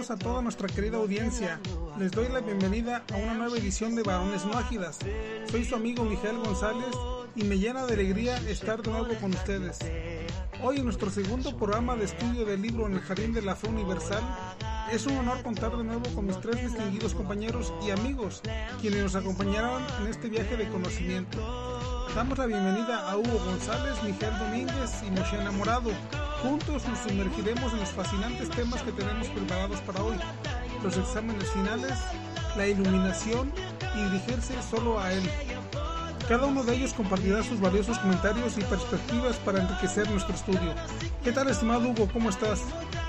saludos a toda nuestra querida audiencia. Les doy la bienvenida a una nueva edición de Varones No Ágidas. Soy su amigo Miguel González y me llena de alegría estar de nuevo con ustedes. Hoy en nuestro segundo programa de estudio del libro En el Jardín de la Fe Universal, es un honor contar de nuevo con mis tres distinguidos compañeros y amigos, quienes nos acompañarán en este viaje de conocimiento. Damos la bienvenida a Hugo González, Miguel Domínguez y Moshe Enamorado. Juntos nos sumergiremos en los fascinantes temas que tenemos preparados para hoy: los exámenes finales, la iluminación y dirigirse solo a Él. Cada uno de ellos compartirá sus valiosos comentarios y perspectivas para enriquecer nuestro estudio. ¿Qué tal, estimado Hugo? ¿Cómo estás?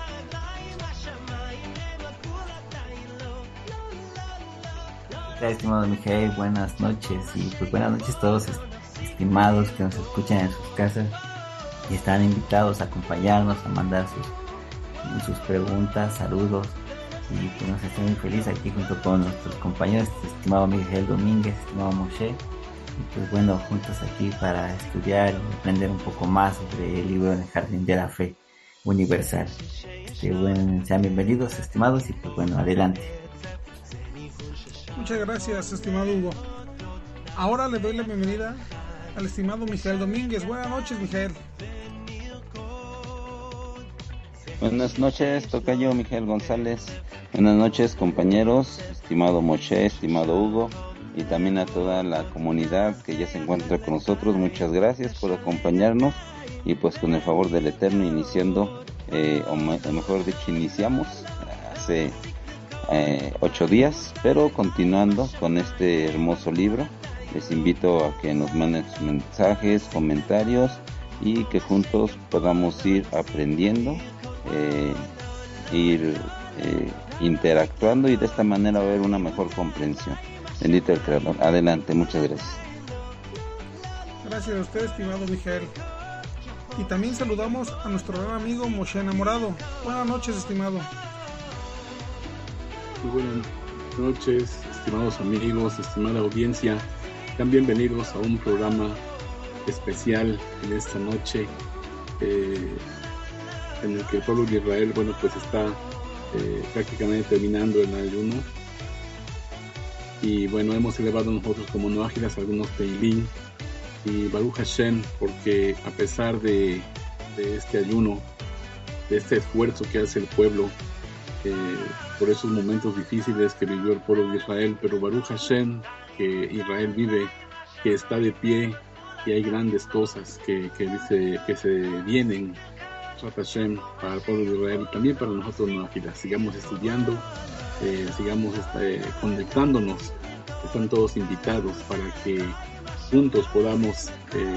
Hola, estimado Miguel, buenas noches y pues buenas noches a todos estimados que nos escuchan en sus casas y están invitados a acompañarnos, a mandar sus preguntas, saludos, y pues nos estoy muy feliz aquí junto con nuestros compañeros, estimado Miguel Domínguez, estimado Moshe, y pues bueno, juntos aquí para estudiar y aprender un poco más sobre el libro En el Jardín de la Fe Universal. Bueno, sean bienvenidos, estimados, y pues bueno, adelante. Muchas gracias, estimado Hugo. Ahora le doy la bienvenida al estimado Miguel Domínguez. Buenas noches, Miguel. Buenas noches, tocayo Miguel González. Buenas noches, compañeros, estimado Moshe, estimado Hugo, y también a toda la comunidad que ya se encuentra con nosotros. Muchas gracias por acompañarnos y pues con el favor del Eterno iniciando, o mejor dicho, iniciamos hace 8 días, pero continuando con este hermoso libro. Les invito a que nos manden sus mensajes, comentarios y que juntos podamos ir aprendiendo, interactuando, y de esta manera haber una mejor comprensión. Bendito el Creador. Adelante, muchas gracias. Gracias a usted, estimado Miguel. Y también saludamos a nuestro gran amigo Moshe Enamorado. Buenas noches, estimado. Muy buenas noches, estimados amigos, estimada audiencia. Sean bienvenidos a un programa especial en esta noche, en el que el pueblo de Israel, pues está prácticamente terminando el ayuno. Y bueno, hemos elevado nosotros como no ágiles algunos Teilim y Baruch Hashem, porque a pesar de este ayuno, de este esfuerzo que hace el pueblo, por esos momentos difíciles que vivió el pueblo de Israel, pero Baruch Hashem, que Israel vive, que está de pie, y hay grandes cosas que dice que se vienen, Hashem, para el pueblo de Israel y también para nosotros no ágiles. Sigamos estudiando, sigamos conectándonos. Están todos invitados para que juntos podamos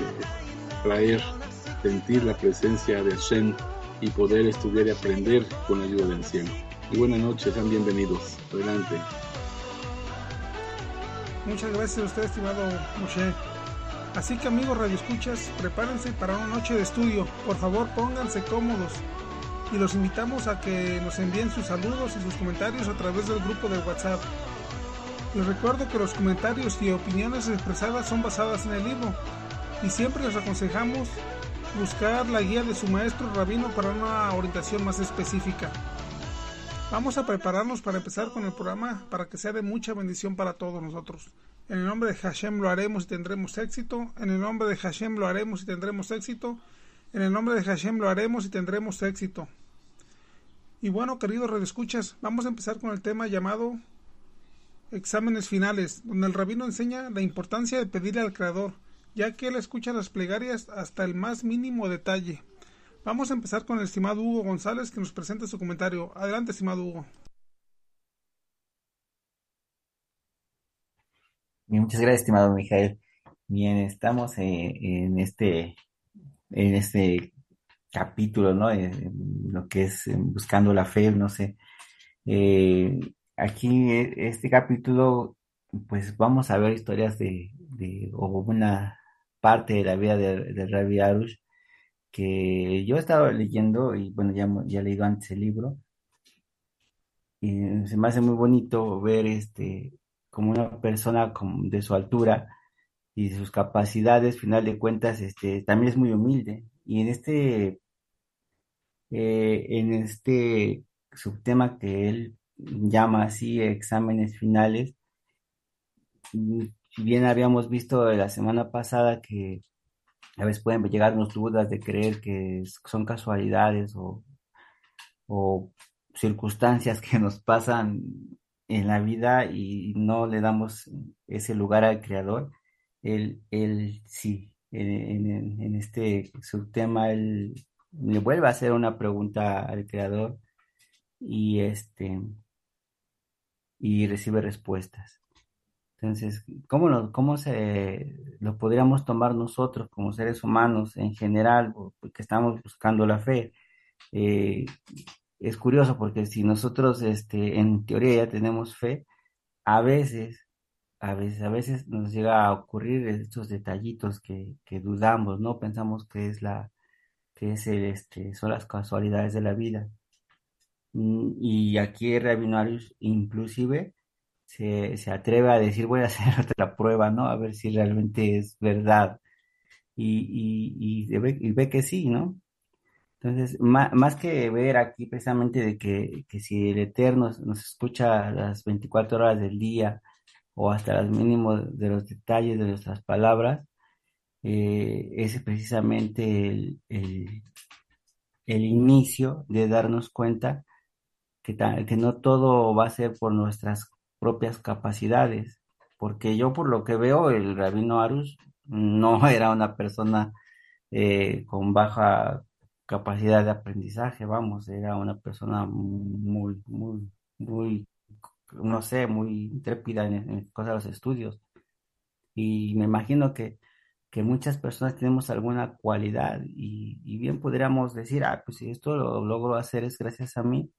sentir la presencia de Hashem y poder estudiar y aprender con la ayuda del cielo. Y buenas noches, sean bienvenidos. Adelante. Muchas gracias a usted, estimado Moshe. Así que, amigos radioescuchas, prepárense para una noche de estudio. Por favor, pónganse cómodos y los invitamos a que nos envíen sus saludos y sus comentarios a través del grupo de WhatsApp. Les recuerdo que los comentarios y opiniones expresadas son basadas en el libro y siempre les aconsejamos buscar la guía de su maestro rabino para una orientación más específica. Vamos a prepararnos para empezar con el programa para que sea de mucha bendición para todos nosotros. En el nombre de Hashem lo haremos y tendremos éxito. En el nombre de Hashem lo haremos y tendremos éxito. En el nombre de Hashem lo haremos y tendremos éxito. Y bueno, queridos radioescuchas, vamos a empezar con el tema llamado exámenes finales, donde el rabino enseña la importancia de pedirle al Creador, ya que él escucha las plegarias hasta el más mínimo detalle. Vamos a empezar con el estimado Hugo González, que nos presenta su comentario. Adelante, estimado Hugo. Bien, muchas gracias, estimado Miguel. Bien, estamos en este capítulo, ¿no? Lo que es buscando la fe, no sé. Eh, Aquí, este capítulo, pues vamos a ver historias o una parte de la vida de Rabbi Arush, que yo estaba leyendo, y bueno, ya he leído antes el libro, y se me hace muy bonito ver como una persona de su altura y de sus capacidades, final de cuentas, también es muy humilde. Y en este subtema que él llama así exámenes finales. Si bien habíamos visto la semana pasada que a veces pueden llegarnos dudas de creer que son casualidades o circunstancias que nos pasan en la vida y no le damos ese lugar al creador, él sí, en este subtema, él le vuelve a hacer una pregunta al creador y y recibe respuestas. Entonces, cómo se lo podríamos tomar nosotros como seres humanos en general, porque estamos buscando la fe? Eh, es curioso porque si nosotros, en teoría ya tenemos fe, a veces, a veces nos llega a ocurrir estos detallitos que dudamos, ¿no? Pensamos que que es son las casualidades de la vida. Y aquí Rabinarius inclusive se atreve a decir, voy a hacer otra prueba, ¿no? A ver si realmente es verdad. Y ve que sí, ¿no? Entonces, más que ver aquí precisamente de que si el Eterno nos escucha las 24 horas del día o hasta los mínimos de los detalles de nuestras palabras, ese es precisamente el inicio de darnos cuenta que no todo va a ser por nuestras propias capacidades, porque yo por lo que veo, el Rabino Arus no era una persona con baja capacidad de aprendizaje, vamos, era una persona muy, no sé, muy intrépida en cosas de los estudios. Y me imagino que muchas personas tenemos alguna cualidad y bien podríamos decir, ah, pues si esto lo logro hacer es gracias a mí.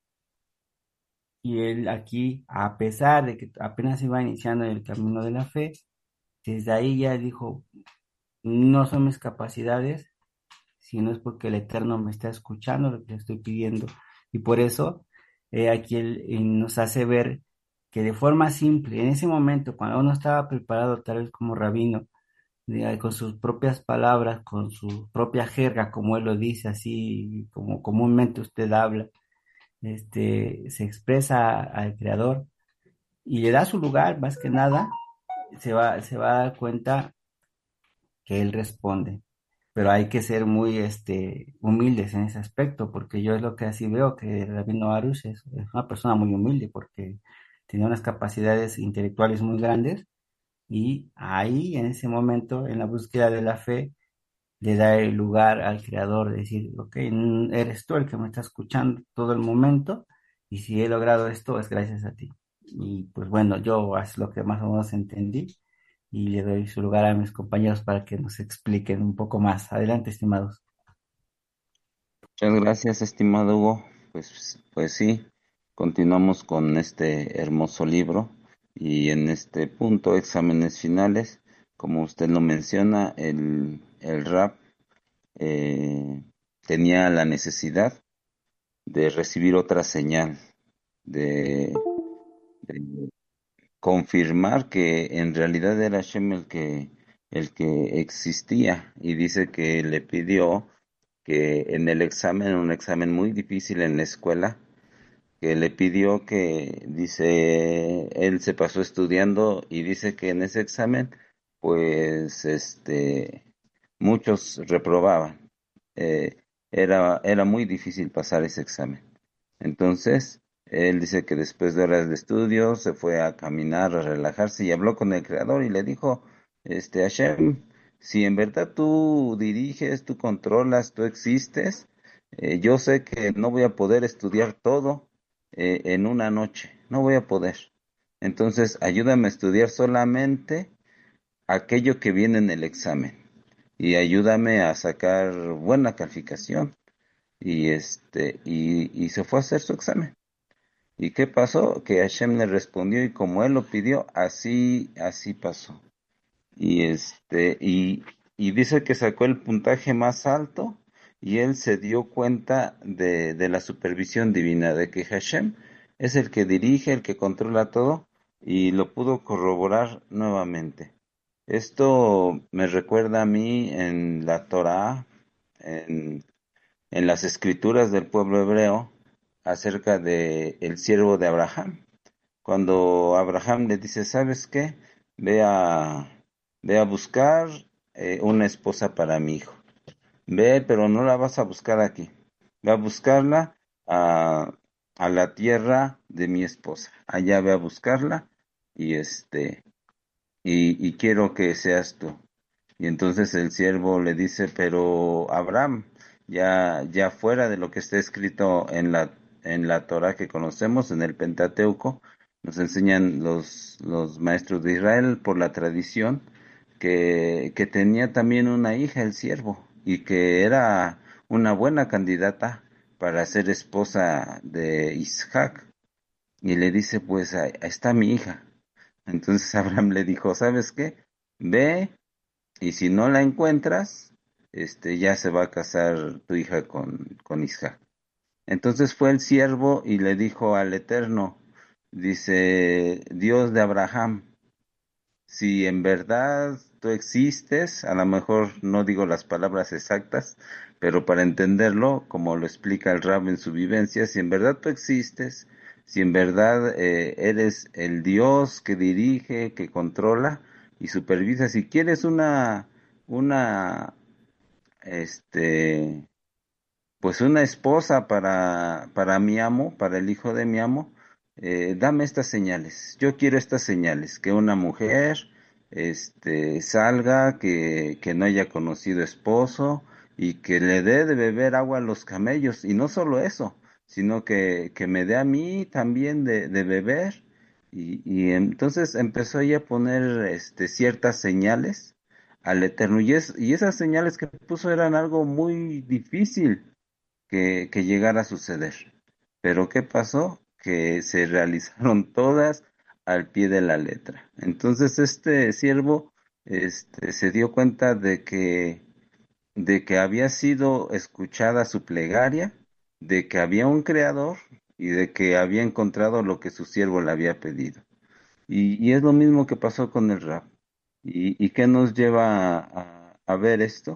Y él aquí, a pesar de que apenas iba iniciando el camino de la fe, desde ahí ya dijo, no son mis capacidades, sino es porque el Eterno me está escuchando lo que le estoy pidiendo. Y por eso aquí él nos hace ver que de forma simple, en ese momento, cuando uno estaba preparado tal vez como rabino, con sus propias palabras, con su propia jerga, como él lo dice, así como comúnmente usted habla, se expresa al Creador y le da su lugar, más que nada, se va a dar cuenta que él responde. Pero hay que ser muy humildes en ese aspecto, porque yo es lo que así veo, que Rabino Arush es una persona muy humilde, porque tenía unas capacidades intelectuales muy grandes, y ahí, en ese momento, en la búsqueda de la fe, le da el lugar al Creador, de decir, ok, eres tú el que me está escuchando todo el momento, y si he logrado esto es gracias a ti. Y pues bueno, yo es lo que más o menos entendí y le doy su lugar a mis compañeros para que nos expliquen un poco más. Adelante, estimados. Muchas gracias, estimado Hugo. Pues sí, continuamos con este hermoso libro y en este punto, exámenes finales, como usted lo menciona, el rap eh, tenía la necesidad de recibir otra señal, de, de confirmar que en realidad era Hashem el que existía, y dice que le pidió que en el examen, un examen muy difícil en la escuela, que le pidió que, dice, él se pasó estudiando y dice que en ese examen, pues, muchos reprobaban. Era muy difícil pasar ese examen. Entonces, él dice que después de horas de estudio se fue a caminar, a relajarse y habló con el creador y le dijo, Hashem, si en verdad tú diriges, tú controlas, tú existes, yo sé que no voy a poder estudiar todo en una noche, no voy a poder. Entonces, ayúdame a estudiar solamente aquello que viene en el examen y ayúdame a sacar buena calificación. Y se fue a hacer su examen. ¿Y qué pasó? Que Hashem le respondió y como él lo pidió, así pasó. Y dice que sacó el puntaje más alto y él se dio cuenta de la supervisión divina, de que Hashem es el que dirige, el que controla todo, y lo pudo corroborar nuevamente. Esto me recuerda a mí en la Torá, en, en las escrituras del pueblo hebreo, acerca de el siervo de Abraham. Cuando Abraham le dice, ¿sabes qué? Ve a, ve a buscar una esposa para mi hijo. Ve, pero no la vas a buscar aquí. Ve a buscarla a, a la tierra de mi esposa. Allá ve a buscarla y y quiero que seas tú. Y entonces el siervo le dice, pero Abraham, ya fuera de lo que está escrito en la Torah que conocemos, en el Pentateuco, nos enseñan los maestros de Israel por la tradición que tenía también una hija el siervo y que era una buena candidata para ser esposa de Isaac. Y le dice, pues ahí está mi hija. Entonces Abraham le dijo, ¿sabes qué? Ve y si no la encuentras, ya se va a casar tu hija con Isaac. Entonces fue el siervo y le dijo al Eterno, dice, Dios de Abraham, si en verdad tú existes, a lo mejor no digo las palabras exactas, pero para entenderlo, como lo explica el Rab en su vivencia, si en verdad tú existes, si en verdad eres el Dios que dirige, que controla y supervisa, si quieres una, este, pues una esposa para mi amo, para el hijo de mi amo, dame estas señales. Yo quiero estas señales, que una mujer, salga, que no haya conocido esposo y que le dé de beber agua a los camellos. Y no solo eso, sino que me dé a mí también de beber. Y entonces empezó ella a poner, ciertas señales al Eterno. Y esas señales que puso eran algo muy difícil que llegara a suceder. Pero ¿qué pasó? Que se realizaron todas al pie de la letra. Entonces este siervo se dio cuenta de que había sido escuchada su plegaria, de que había un creador y de que había encontrado lo que su siervo le había pedido. Y es lo mismo que pasó con el rap. ¿Y qué nos lleva a ver esto?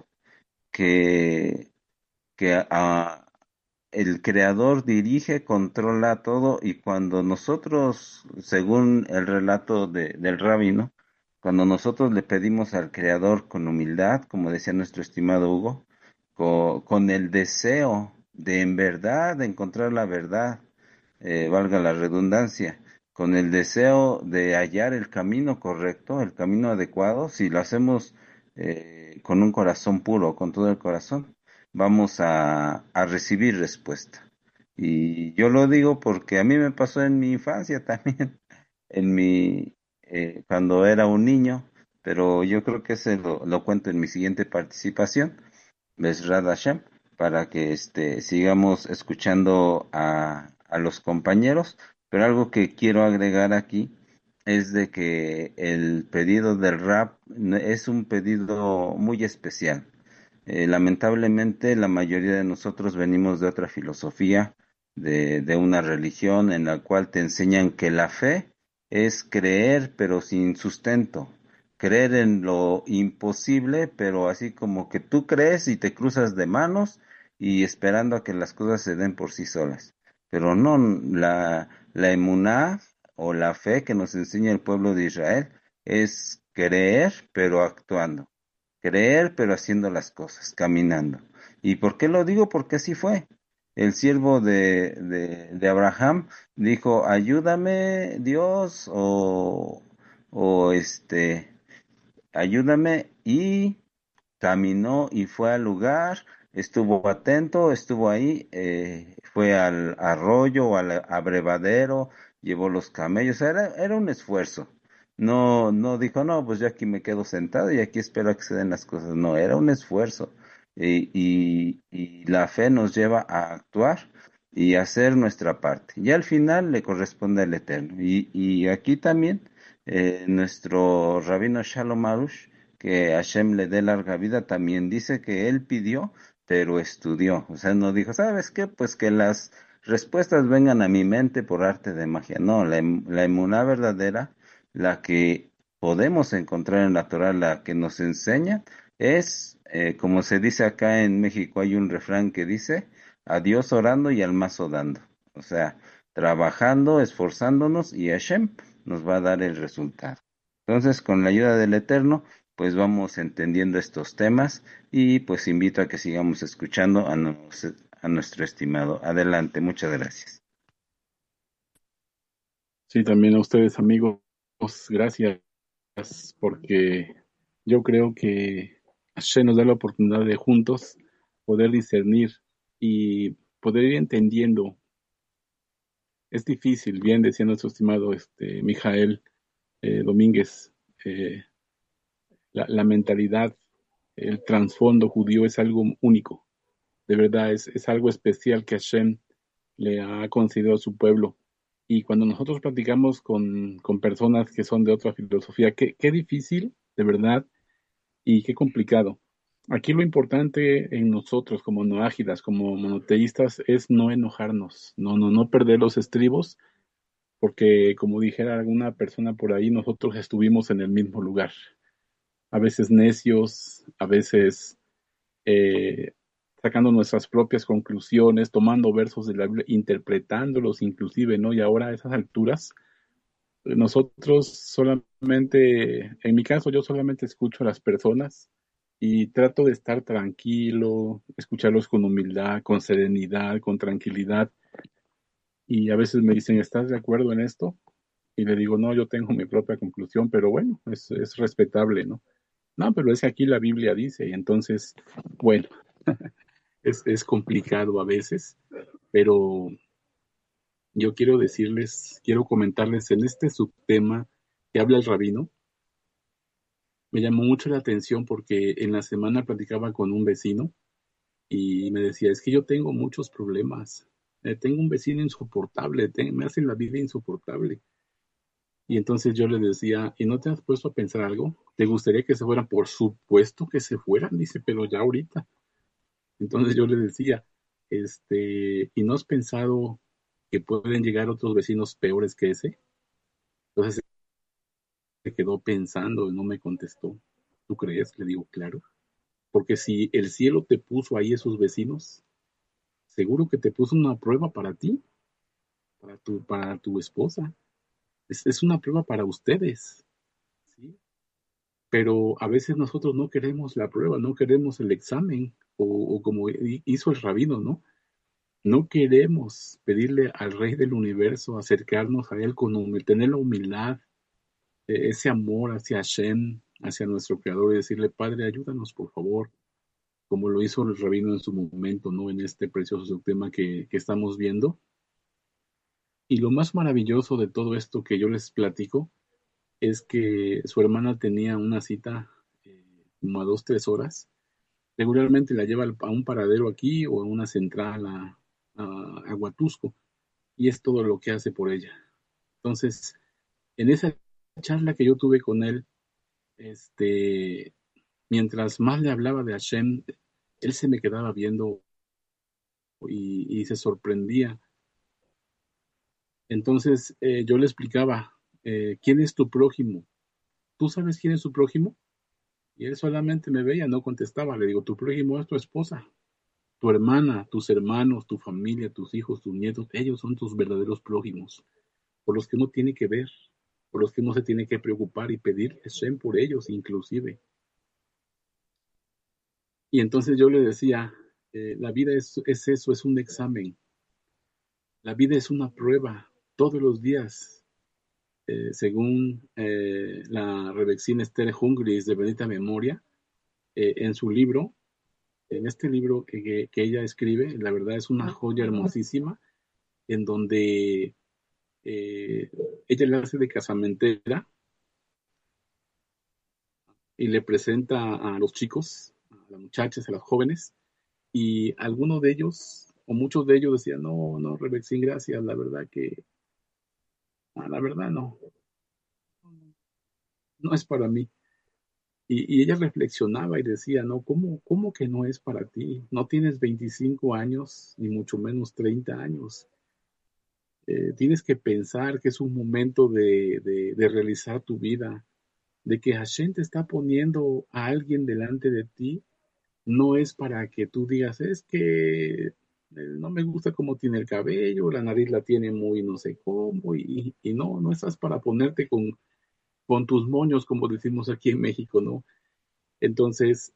Que, que el creador dirige, controla todo y cuando nosotros, según el relato del rabino, cuando nosotros le pedimos al creador con humildad, como decía nuestro estimado Hugo, con el deseo de en verdad encontrar la verdad, valga la redundancia, con el deseo de hallar el camino correcto, el camino adecuado, si lo hacemos con un corazón puro, con todo el corazón, vamos a recibir respuesta. Y yo lo digo porque a mí me pasó en mi infancia también, cuando era un niño, pero yo creo que ese lo cuento en mi siguiente participación, Besrat Hashem, para que sigamos escuchando a los compañeros, pero algo que quiero agregar aquí es de que el pedido del rap es un pedido muy especial. Lamentablemente, la mayoría de nosotros venimos de otra filosofía, de una religión en la cual te enseñan que la fe es creer pero sin sustento, creer en lo imposible, pero así como que tú crees y te cruzas de manos y esperando a que las cosas se den por sí solas. Pero no, la emuná o la fe que nos enseña el pueblo de Israel es creer pero actuando. Creer, pero haciendo las cosas, caminando. ¿Y por qué lo digo? Porque así fue. El siervo de Abraham dijo, ayúdame Dios o ayúdame y caminó y fue al lugar, estuvo atento, estuvo ahí, fue al arroyo o al abrevadero, llevó los camellos, era un esfuerzo. No, no dijo, no, pues yo aquí me quedo sentado y aquí espero a que se den las cosas. No, era un esfuerzo. Y la fe nos lleva a actuar y hacer nuestra parte. Y al final le corresponde al Eterno. Y aquí también nuestro rabino Shalom Arush, que Hashem le dé larga vida, también dice que él pidió, pero estudió. O sea, no dijo, ¿sabes qué? Pues que las respuestas vengan a mi mente por arte de magia. No, la emuná verdadera, la que podemos encontrar en la Torah, la que nos enseña, es, como se dice acá en México, hay un refrán que dice, a Dios orando y al mazo dando. O sea, trabajando, esforzándonos y Hashem nos va a dar el resultado. Entonces, con la ayuda del Eterno, pues vamos entendiendo estos temas y pues invito a que sigamos escuchando a nuestro estimado. Adelante, muchas gracias. Sí, también a ustedes, amigos, gracias, porque yo creo que Hashem nos da la oportunidad de juntos poder discernir y poder ir entendiendo. Es difícil, bien decía nuestro estimado Mijael Domínguez, eh, la mentalidad, el trasfondo judío es algo único, de verdad es algo especial que Hashem le ha concedido a su pueblo. Y cuando nosotros platicamos con personas que son de otra filosofía, qué difícil, de verdad, y qué complicado. Aquí lo importante en nosotros como noágidas, como monoteístas, es no enojarnos, no perder los estribos, porque como dijera alguna persona por ahí, nosotros estuvimos en el mismo lugar. A veces necios, a veces eh, sacando nuestras propias conclusiones, tomando versos de la Biblia, interpretándolos inclusive, ¿no? Y ahora a esas alturas, nosotros solamente, en mi caso, yo solamente escucho a las personas y trato de estar tranquilo, escucharlos con humildad, con serenidad, con tranquilidad. Y a veces me dicen, ¿estás de acuerdo en esto? Y le digo, no, yo tengo mi propia conclusión, pero bueno, es respetable, ¿no? No, pero es que aquí la Biblia dice, y entonces, bueno, es complicado a veces, pero yo quiero decirles, quiero comentarles en este subtema que habla el rabino, me llamó mucho la atención porque en la semana platicaba con un vecino y me decía, es que yo tengo muchos problemas, tengo un vecino insoportable, me hace la vida insoportable. Y entonces yo le decía, ¿y no te has puesto a pensar algo? ¿Te gustaría que se fueran? Por supuesto que se fueran, dice, pero ya ahorita. Entonces yo le decía, ¿y no has pensado que pueden llegar otros vecinos peores que ese? Entonces se quedó pensando y no me contestó. ¿Tú crees? Le digo, claro. Porque si el cielo te puso ahí esos vecinos, seguro que te puso una prueba para ti, para tu esposa. Es una prueba para ustedes, ¿sí? Pero a veces nosotros no queremos la prueba, no queremos el examen, o como hizo el rabino, ¿no? No queremos pedirle al Rey del Universo, acercarnos a Él tener la humildad, ese amor hacia Hashem, hacia nuestro Creador, y decirle, Padre, ayúdanos, por favor, como lo hizo el rabino en su momento, ¿no? En este precioso tema que estamos viendo. Y lo más maravilloso de todo esto que yo les platico es que su hermana tenía una cita como a 2, 3 horas. Regularmente la lleva a un paradero aquí o a una central a Huatusco, y es todo lo que hace por ella. Entonces, en esa charla que yo tuve con él, mientras más le hablaba de Hashem, él se me quedaba viendo y se sorprendía. Entonces, yo le explicaba, ¿quién es tu prójimo? ¿Tú sabes quién es tu prójimo? Y él solamente me veía, no contestaba. Le digo, tu prójimo es tu esposa, tu hermana, tus hermanos, tu familia, tus hijos, tus nietos. Ellos son tus verdaderos prójimos, por los que uno tiene que ver, por los que uno se tiene que preocupar y pedir Hashem por ellos inclusive. Y entonces yo le decía, la vida es eso, es un examen. La vida es una prueba todos los días. Según la Rebexín Esther Hungris de bendita memoria, en su libro, en este libro que ella escribe, la verdad es una joya hermosísima, en donde ella le hace de casamentera y le presenta a los chicos, a las muchachas, a las jóvenes, y algunos de ellos, o muchos de ellos decían, no, no, Rebexín, gracias, la verdad no, no es para mí. Y ella reflexionaba y decía, no, ¿cómo que no es para ti? No tienes 25 años, ni mucho menos 30 años. Tienes que pensar que es un momento de realizar tu vida, de que Hashem te está poniendo a alguien delante de ti, no es para que tú digas, es que no me gusta cómo tiene el cabello, la nariz la tiene muy no sé cómo, y no, no estás para ponerte con tus moños, como decimos aquí en México, ¿no? Entonces,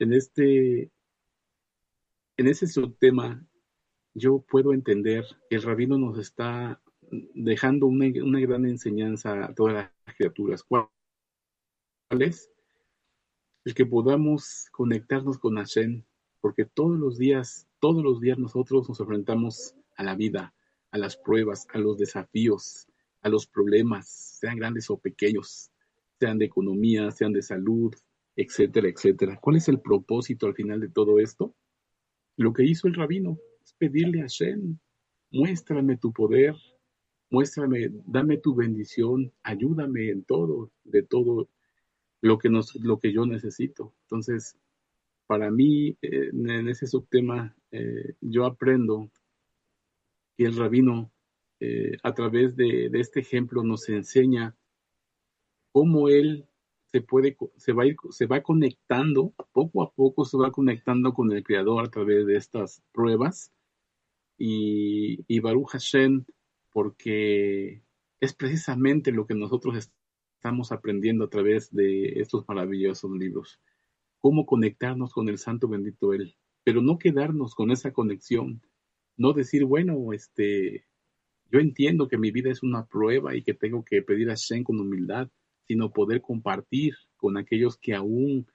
en ese subtema, yo puedo entender que el rabino nos está dejando una gran enseñanza a todas las criaturas. ¿Cuál es? El que podamos conectarnos con Hashem, porque todos los días nosotros nos enfrentamos a la vida, a las pruebas, a los desafíos, a los problemas, sean grandes o pequeños, sean de economía, sean de salud, etcétera, etcétera. ¿Cuál es el propósito al final de todo esto? Lo que hizo el rabino es pedirle a Hashem, muéstrame tu poder, muéstrame, dame tu bendición, ayúdame en todo, de todo lo que yo necesito. Entonces, para mí, en ese subtema, yo aprendo que el rabino, a través de este ejemplo, nos enseña cómo él se va conectando, poco a poco se va conectando con el Creador a través de estas pruebas. Y Baruch Hashem, porque es precisamente lo que nosotros estamos aprendiendo a través de estos maravillosos libros. Cómo conectarnos con el Santo bendito Él, pero no quedarnos con esa conexión, no decir, bueno, yo entiendo que mi vida es una prueba y que tengo que pedir a Hashem con humildad, sino poder compartir con aquellos que aún,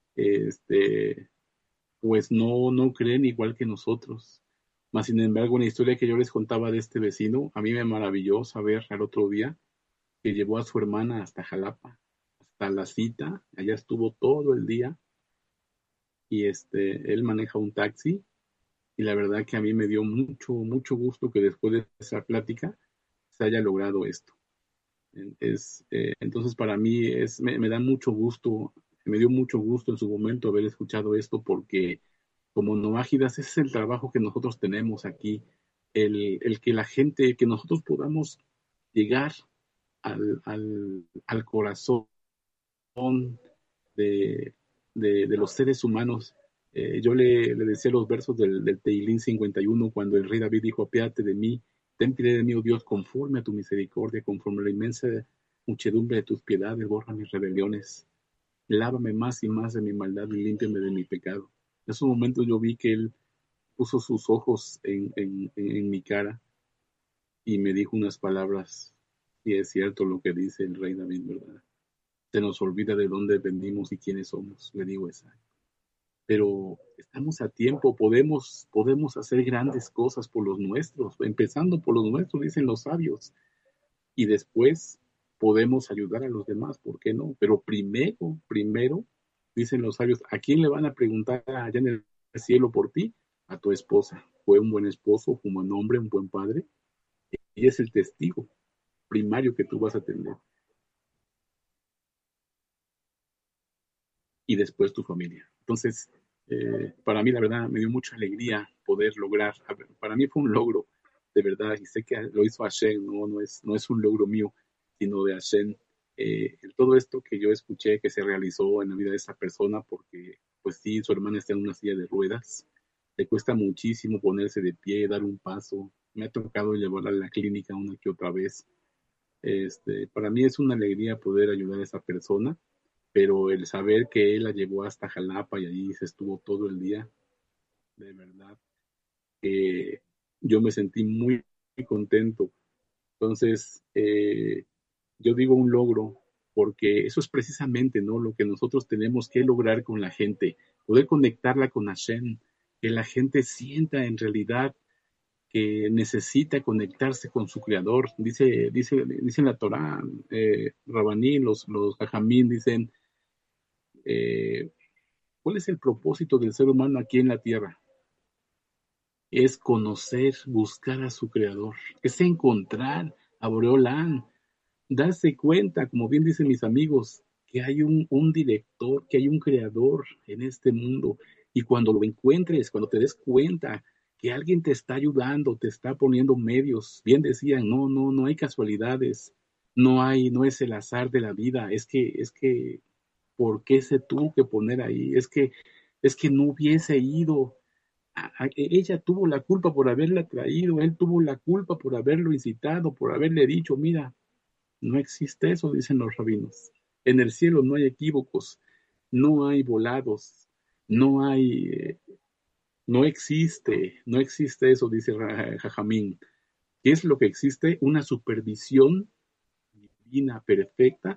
pues no creen igual que nosotros. Mas, sin embargo, una historia que yo les contaba de este vecino, a mí me maravilló saber al otro día que llevó a su hermana hasta Jalapa, hasta la cita, allá estuvo todo el día, y él maneja un taxi, y la verdad que a mí me dio mucho, mucho gusto que después de esa plática se haya logrado esto. Entonces para mí me da mucho gusto, me dio mucho gusto en su momento haber escuchado esto, porque como nomágidas ese es el trabajo que nosotros tenemos aquí, el que la gente, que nosotros podamos llegar al corazón de, de los seres humanos. Yo le decía los versos del Teilín 51, cuando el rey David dijo, apiádate de mí, ten piedad de mí, oh Dios, conforme a tu misericordia, conforme a la inmensa muchedumbre de tus piedades, borra mis rebeliones, lávame más y más de mi maldad y límpiame de mi pecado. En esos momentos yo vi que él puso sus ojos en mi cara y me dijo unas palabras, y es cierto lo que dice el rey David, ¿verdad? Se nos olvida de dónde venimos y quiénes somos, le digo exacto. Pero estamos a tiempo, podemos hacer grandes cosas por los nuestros, empezando por los nuestros, dicen los sabios, y después podemos ayudar a los demás, ¿por qué no? Pero primero, dicen los sabios, ¿a quién le van a preguntar allá en el cielo por ti? A tu esposa. ¿Fue un buen esposo, un buen hombre, un buen padre? Ella es el testigo primario que tú vas a tener. Y después tu familia. Entonces, para mí, la verdad, me dio mucha alegría poder lograr. Para mí fue un logro, de verdad, y sé que lo hizo Hashem, no es un logro mío, sino de Hashem. Todo esto que yo escuché que se realizó en la vida de esta persona, porque, pues sí, su hermana está en una silla de ruedas, le cuesta muchísimo ponerse de pie, dar un paso. Me ha tocado llevarla a la clínica una que otra vez. Para mí es una alegría poder ayudar a esa persona, pero el saber que él la llevó hasta Jalapa y allí se estuvo todo el día, de verdad, yo me sentí muy, muy contento. Entonces, yo digo un logro, porque eso es precisamente, ¿no?, lo que nosotros tenemos que lograr con la gente, poder conectarla con Hashem, que la gente sienta en realidad que necesita conectarse con su creador. Dice la Torá, Rabaní, los Jajamín dicen, ¿cuál es el propósito del ser humano aquí en la tierra? Es conocer, buscar a su creador, es encontrar a Boreolán, darse cuenta, como bien dicen mis amigos, que hay un director, que hay un creador en este mundo. Y cuando lo encuentres, cuando te des cuenta que alguien te está ayudando, te está poniendo medios, bien decían, no hay casualidades, no es el azar de la vida, es que, ¿por qué se tuvo que poner ahí? Es que no hubiese ido ella tuvo la culpa por haberla traído, él tuvo la culpa por haberlo incitado, por haberle dicho, mira, no existe eso, dicen los rabinos. En el cielo no hay equívocos, no hay volados, no hay, no existe eso, dice Jajamín. ¿Qué es lo que existe? Una supervisión divina perfecta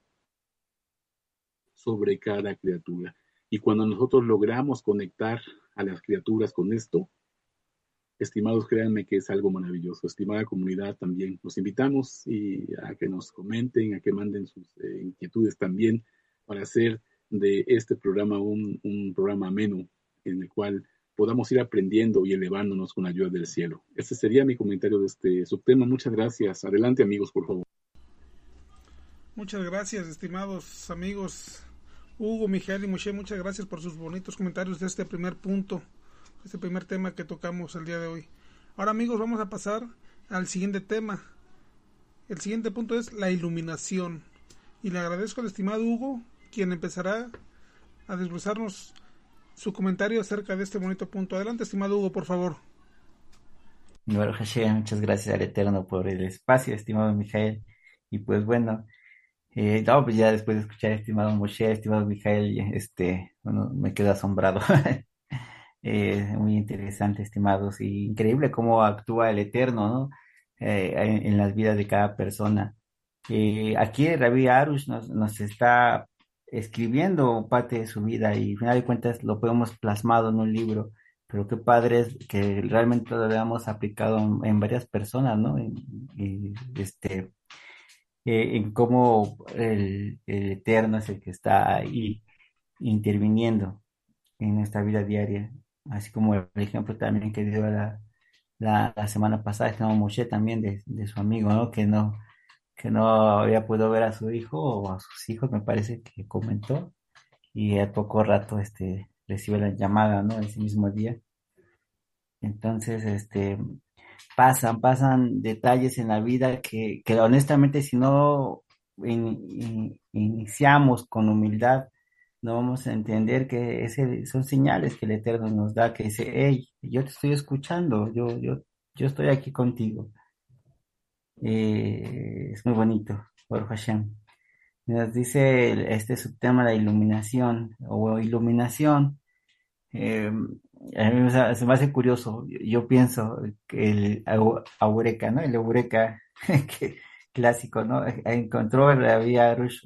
sobre cada criatura. Y cuando nosotros logramos conectar a las criaturas con esto, estimados, créanme que es algo maravilloso. Estimada comunidad, también los invitamos a que nos comenten, a que manden sus inquietudes también para hacer de este programa un programa ameno en el cual podamos ir aprendiendo y elevándonos con la ayuda del cielo. Este sería mi comentario de este subtema. Muchas gracias. Adelante, amigos, por favor. Muchas gracias, estimados amigos Hugo, Mijael y Moshe. Muchas gracias por sus bonitos comentarios de este primer punto, este primer tema que tocamos el día de hoy. Ahora, amigos, vamos a pasar al siguiente tema. El siguiente punto es la iluminación. Y le agradezco al estimado Hugo, quien empezará a desglosarnos su comentario acerca de este bonito punto. Adelante, estimado Hugo, por favor. Bueno, Hashem, muchas gracias al Eterno por el espacio, estimado Mijael. Y pues bueno, no, pues ya después de escuchar, estimado Moshe, estimado Mijael, bueno, me quedo asombrado. Muy interesante, estimados, y increíble cómo actúa el Eterno, ¿no? En las vidas de cada persona. Aquí Rabbi Arush nos está escribiendo parte de su vida y al final de cuentas lo podemos plasmado en un libro, pero qué padre es que realmente lo hayamos aplicado en varias personas, ¿no? En cómo el Eterno es el que está ahí interviniendo en nuestra vida diaria, así como el ejemplo también que dio la semana pasada, estaba Moshe también de su amigo, ¿no? Que no había podido ver a su hijo o a sus hijos, me parece que comentó, y al poco rato recibe la llamada, ¿no? Ese mismo día. Entonces, pasan detalles en la vida que honestamente si no iniciamos con humildad, no vamos a entender que son señales que el Eterno nos da, que dice, hey, yo te estoy escuchando, yo estoy aquí contigo. Es muy bonito, Baruch Hashem. Nos dice este subtema, la iluminación o iluminación. A mí se me hace curioso. Yo pienso que el Eureka, ¿no? El Eureka que, clásico, ¿no? Encontró en la vía Rush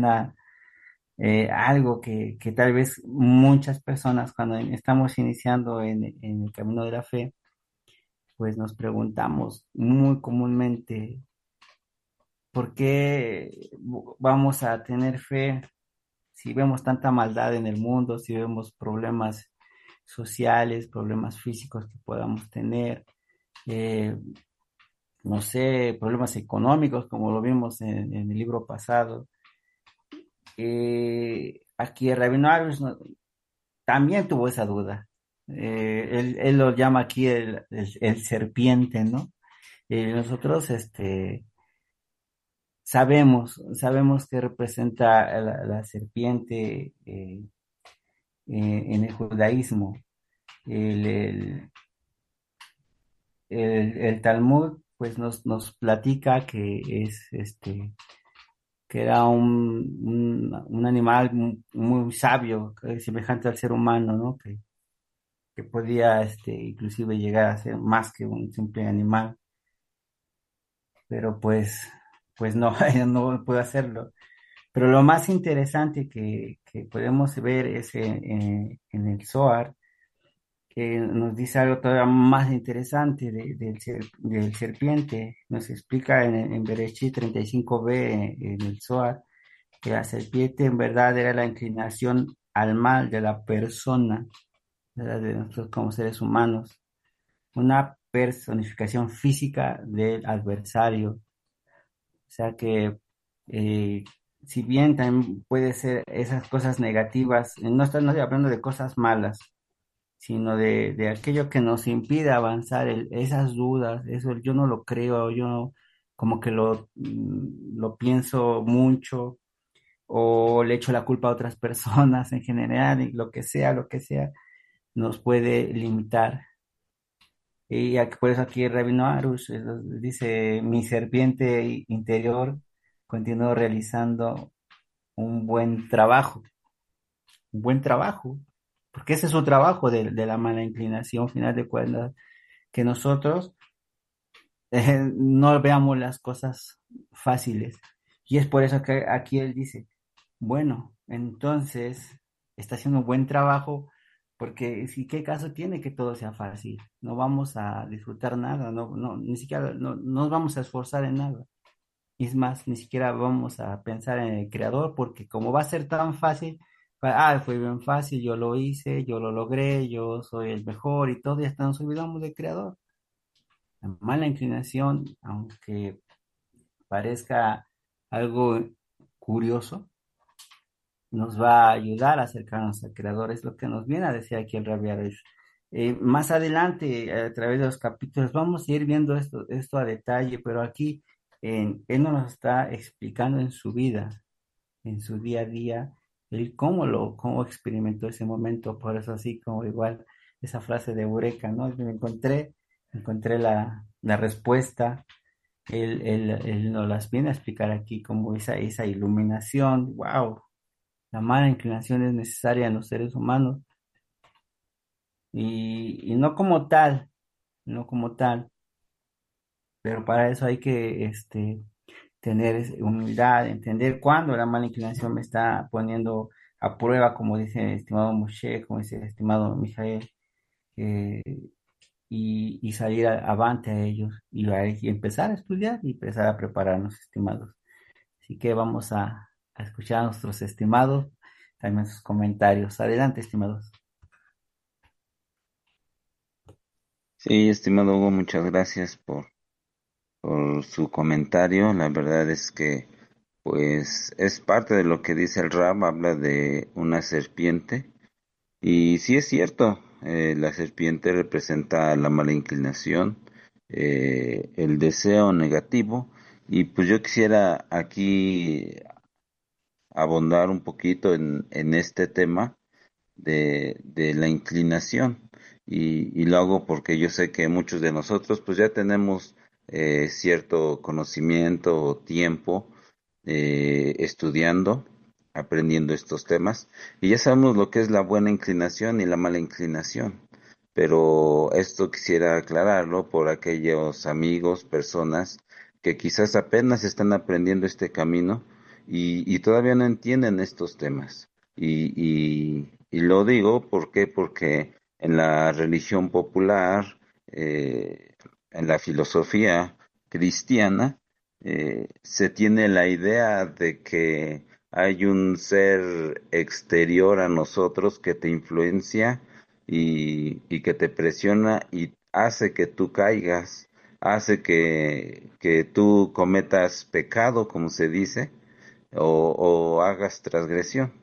algo que tal vez muchas personas cuando estamos iniciando en el camino de la fe, pues nos preguntamos muy comúnmente, ¿por qué vamos a tener fe si vemos tanta maldad en el mundo, si vemos problemas sociales, problemas físicos que podamos tener, eh, no sé, problemas económicos, como lo vimos en el libro pasado? Aquí Rabino Arush también tuvo esa duda. Él lo llama aquí el serpiente, ¿no? Nosotros sabemos que representa la serpiente en el judaísmo. El, el, el Talmud pues nos platica que es que era un animal muy sabio, semejante al ser humano, ¿no? Que podía inclusive llegar a ser más que un simple animal, pero pues no, no puede hacerlo. Pero lo más interesante que podemos ver es en el Zohar, que nos dice algo todavía más interesante del serpiente. Nos explica en Bereshit 35b en el Zohar que la serpiente en verdad era la inclinación al mal de la persona, ¿verdad? De nosotros como seres humanos, una personificación física del adversario. O sea que eh, si bien también puede ser esas cosas negativas, no estoy hablando de cosas malas, sino de aquello que nos impide avanzar, esas dudas, eso yo no lo creo, yo como que lo pienso mucho o le echo la culpa a otras personas en general y lo que sea, nos puede limitar. Y por eso aquí Rabino Arush dice, mi serpiente interior continuó realizando un buen trabajo, porque ese es su trabajo de la mala inclinación, final de cuentas, que nosotros no veamos las cosas fáciles. Y es por eso que aquí él dice, bueno, entonces está haciendo un buen trabajo, porque si qué caso tiene que todo sea fácil, no vamos a disfrutar nada, ni siquiera no nos vamos a esforzar en nada. Y es más, ni siquiera vamos a pensar en el creador, porque como va a ser tan fácil, fue bien fácil, yo lo hice, yo lo logré, yo soy el mejor y todo, y hasta nos olvidamos del creador. La mala inclinación, aunque parezca algo curioso, nos va a ayudar a acercarnos al creador, es lo que nos viene a decir aquí el Rabbi Arush. Más adelante, a través de los capítulos, vamos a ir viendo esto a detalle, pero aquí él nos lo está explicando en su vida, en su día a día, él cómo experimentó ese momento, por eso así como igual esa frase de Eureka, ¿no? Encontré la respuesta, él nos las viene a explicar aquí como esa iluminación, wow, la mala inclinación es necesaria en los seres humanos y no como tal, pero para eso hay que tener humildad, entender cuándo la mala inclinación me está poniendo a prueba, como dice el estimado Moshe, como dice el estimado Mijael, eh, y salir avante a ellos y empezar a estudiar y empezar a prepararnos, estimados. Así que vamos a escuchar a nuestros estimados, también sus comentarios. Adelante, estimados. Sí, estimado Hugo, muchas gracias por su comentario. La verdad es que, pues, es parte de lo que dice el Rab, habla de una serpiente. Y sí es cierto, la serpiente representa la mala inclinación, el deseo negativo. Y pues yo quisiera aquí abondar un poquito en este tema de la inclinación. Y lo hago porque yo sé que muchos de nosotros pues ya tenemos cierto conocimiento o tiempo estudiando, aprendiendo estos temas, y ya sabemos lo que es la buena inclinación y la mala inclinación. Pero esto quisiera aclararlo por aquellos amigos, personas que quizás apenas están aprendiendo este camino y todavía no entienden estos temas. Y lo digo, ¿por qué? Porque en la religión popular, en la filosofía cristiana, se tiene la idea de que hay un ser exterior a nosotros que te influencia y que te presiona y hace que tú caigas, hace que tú cometas pecado, como se dice, o hagas transgresión.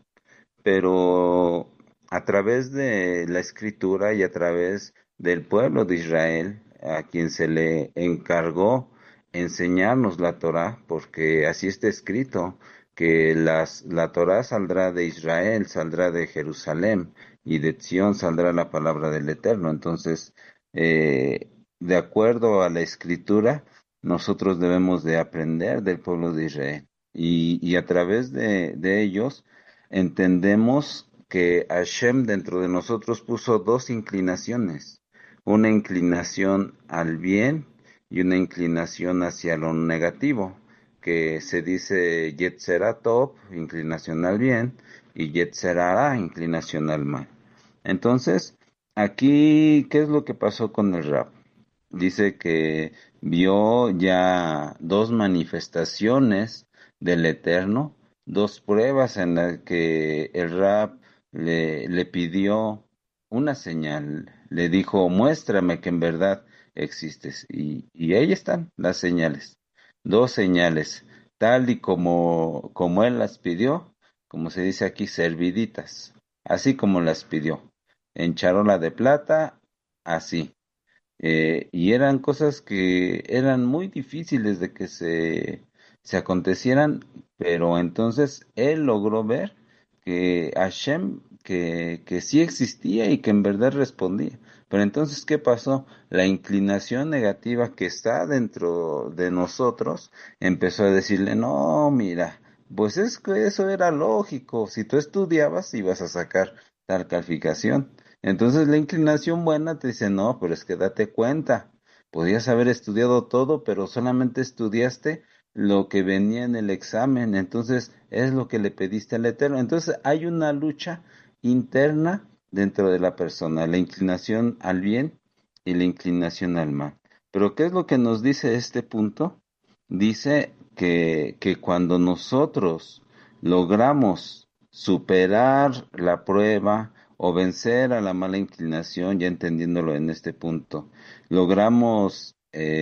Pero a través de la escritura y a través del pueblo de Israel, a quien se le encargó enseñarnos la Torá, porque así está escrito, que la Torá saldrá de Israel, saldrá de Jerusalén, y de Sión saldrá la palabra del Eterno. Entonces, de acuerdo a la escritura, nosotros debemos de aprender del pueblo de Israel. Y a través de ellos, entendemos que Hashem dentro de nosotros puso dos inclinaciones, una inclinación al bien y una inclinación hacia lo negativo, que se dice Yetzerah Tov, inclinación al bien, y Yetzerah Hara, inclinación al mal. Entonces, aquí, ¿qué es lo que pasó con el rap? Dice que vio ya dos manifestaciones del Eterno, dos pruebas en las que el Rab le pidió una señal, le dijo, muéstrame que en verdad existes. Y ahí están las señales, dos señales, tal y como él las pidió, como se dice aquí, serviditas, así como las pidió, en charola de plata, así. Y eran cosas que eran muy difíciles de que se acontecieran, pero entonces él logró ver que Hashem que sí existía y que en verdad respondía. Pero entonces, ¿qué pasó? La inclinación negativa que está dentro de nosotros empezó a decirle, no, mira, pues es que eso era lógico. Si tú estudiabas, ibas a sacar tal calificación. Entonces la inclinación buena te dice, no, pero es que date cuenta. Podías haber estudiado todo, pero solamente estudiaste lo que venía en el examen, entonces es lo que le pediste al Eterno. Entonces hay una lucha interna dentro de la persona, la inclinación al bien y la inclinación al mal. Pero ¿qué es lo que nos dice este punto? Dice que cuando nosotros logramos superar la prueba o vencer a la mala inclinación, ya entendiéndolo en este punto, logramos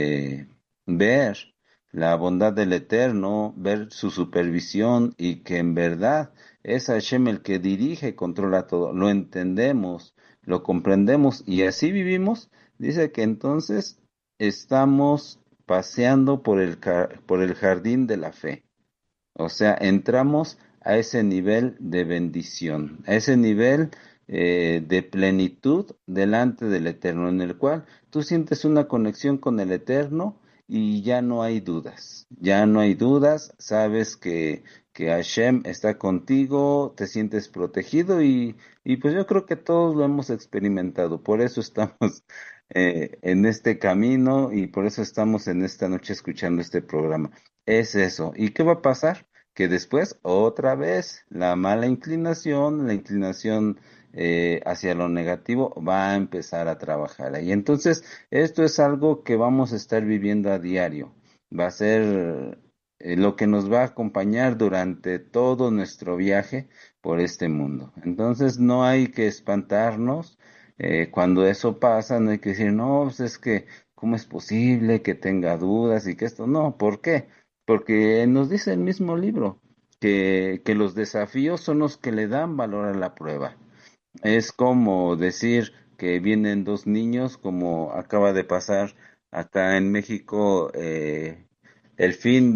ver la bondad del Eterno, ver su supervisión y que en verdad es Hashem el que dirige y controla todo. Lo entendemos, lo comprendemos y así vivimos. Dice que entonces estamos paseando por el jardín de la fe. O sea, entramos a ese nivel de bendición, a ese nivel de plenitud delante del Eterno, en el cual tú sientes una conexión con el Eterno y ya no hay dudas, ya no hay dudas, sabes que Hashem está contigo, te sientes protegido y pues yo creo que todos lo hemos experimentado, por eso estamos en este camino y por eso estamos en esta noche escuchando este programa. Es eso. ¿Y qué va a pasar? Que después otra vez la mala inclinación, la inclinación hacia lo negativo va a empezar a trabajar ahí. Entonces, esto es algo que vamos a estar viviendo a diario. Va a ser lo que nos va a acompañar durante todo nuestro viaje por este mundo. Entonces, no hay que espantarnos. Cuando eso pasa, no hay que decir, no, pues es que, ¿cómo es posible que tenga dudas y que esto? No, ¿por qué? Porque nos dice el mismo libro que los desafíos son los que le dan valor a la prueba. Es como decir que vienen dos niños, como acaba de pasar acá en México, el fin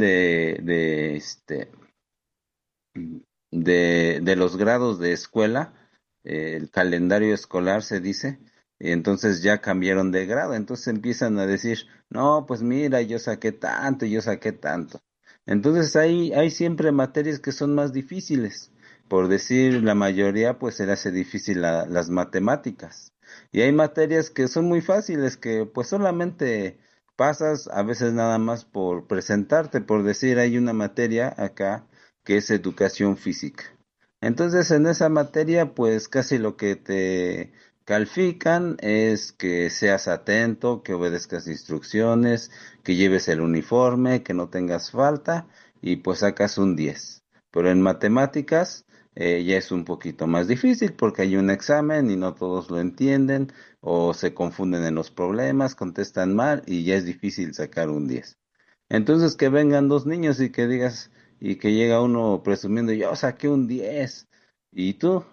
de los grados de escuela, el calendario escolar se dice, y entonces ya cambiaron de grado, entonces empiezan a decir, no, pues mira, yo saqué tanto, yo saqué tanto. Entonces hay siempre materias que son más difíciles. Por decir la mayoría, pues se le hace difícil las matemáticas. Y hay materias que son muy fáciles, que pues solamente pasas a veces nada más por presentarte, por decir, hay una materia acá que es educación física. Entonces, en esa materia, pues casi lo que te califican es que seas atento, que obedezcas instrucciones, que lleves el uniforme, que no tengas falta y pues sacas un 10. Pero en matemáticas ya es un poquito más difícil porque hay un examen y no todos lo entienden o se confunden en los problemas, contestan mal y ya es difícil sacar un 10. Entonces que vengan dos niños y que digas, y que llega uno presumiendo, yo saqué un 10. ¿Y tú?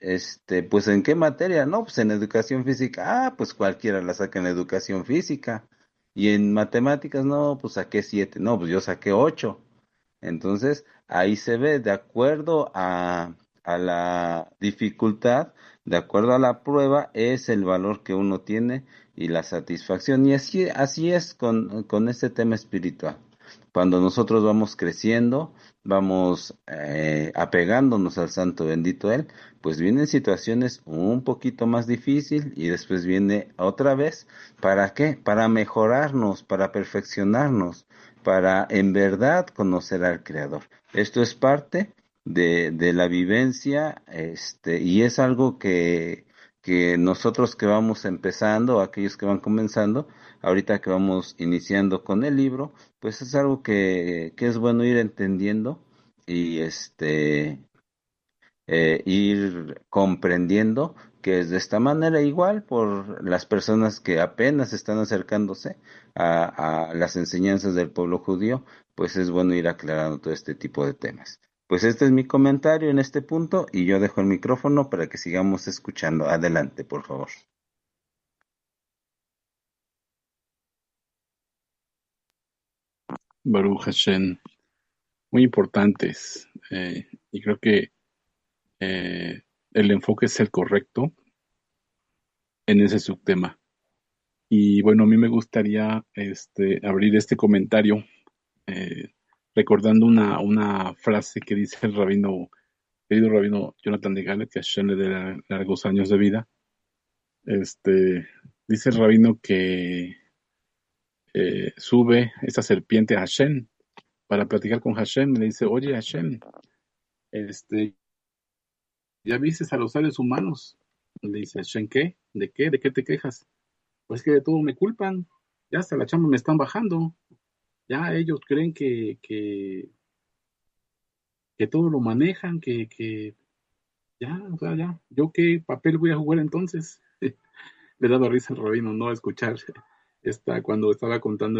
Pues ¿en qué materia? No, pues en educación física. Ah, pues cualquiera la saca en educación física. Y en matemáticas, no, pues saqué 7. No, pues yo saqué 8. Entonces, ahí se ve, de acuerdo a la dificultad, de acuerdo a la prueba, es el valor que uno tiene y la satisfacción. Y así es con este tema espiritual. Cuando nosotros vamos creciendo, vamos apegándonos al Santo bendito Él, pues vienen situaciones un poquito más difíciles y después viene otra vez. ¿Para qué? Para mejorarnos, para perfeccionarnos, para en verdad conocer al Creador. Esto es parte de la vivencia, y es algo que nosotros que vamos empezando, aquellos que van comenzando, ahorita que vamos iniciando con el libro, pues es algo que es bueno ir entendiendo y ir comprendiendo que es de esta manera igual por las personas que apenas están acercándose a las enseñanzas del pueblo judío, pues es bueno ir aclarando todo este tipo de temas. Pues este es mi comentario en este punto y yo dejo el micrófono para que sigamos escuchando. Adelante, por favor. Baruch Hashem, muy importantes. Y creo que el enfoque es el correcto en ese subtema. Y bueno, a mí me gustaría abrir este comentario eh, recordando una frase que dice el querido rabino Jonathan de Gales, que Hashem le dé largos años de vida. Dice el rabino que sube esta serpiente a Hashem para platicar con Hashem. Le dice, oye Hashem, ¿ya viste a los seres humanos? Le dice Hashem, ¿qué? ¿De qué? ¿De qué te quejas? Pues que de todo me culpan. Ya hasta la chamba me están bajando. Ya ellos creen que todo lo manejan, que ya, o sea, ya. ¿Yo qué papel voy a jugar entonces? Le daba risa al rabino, ¿no? Escuchar cuando estaba contando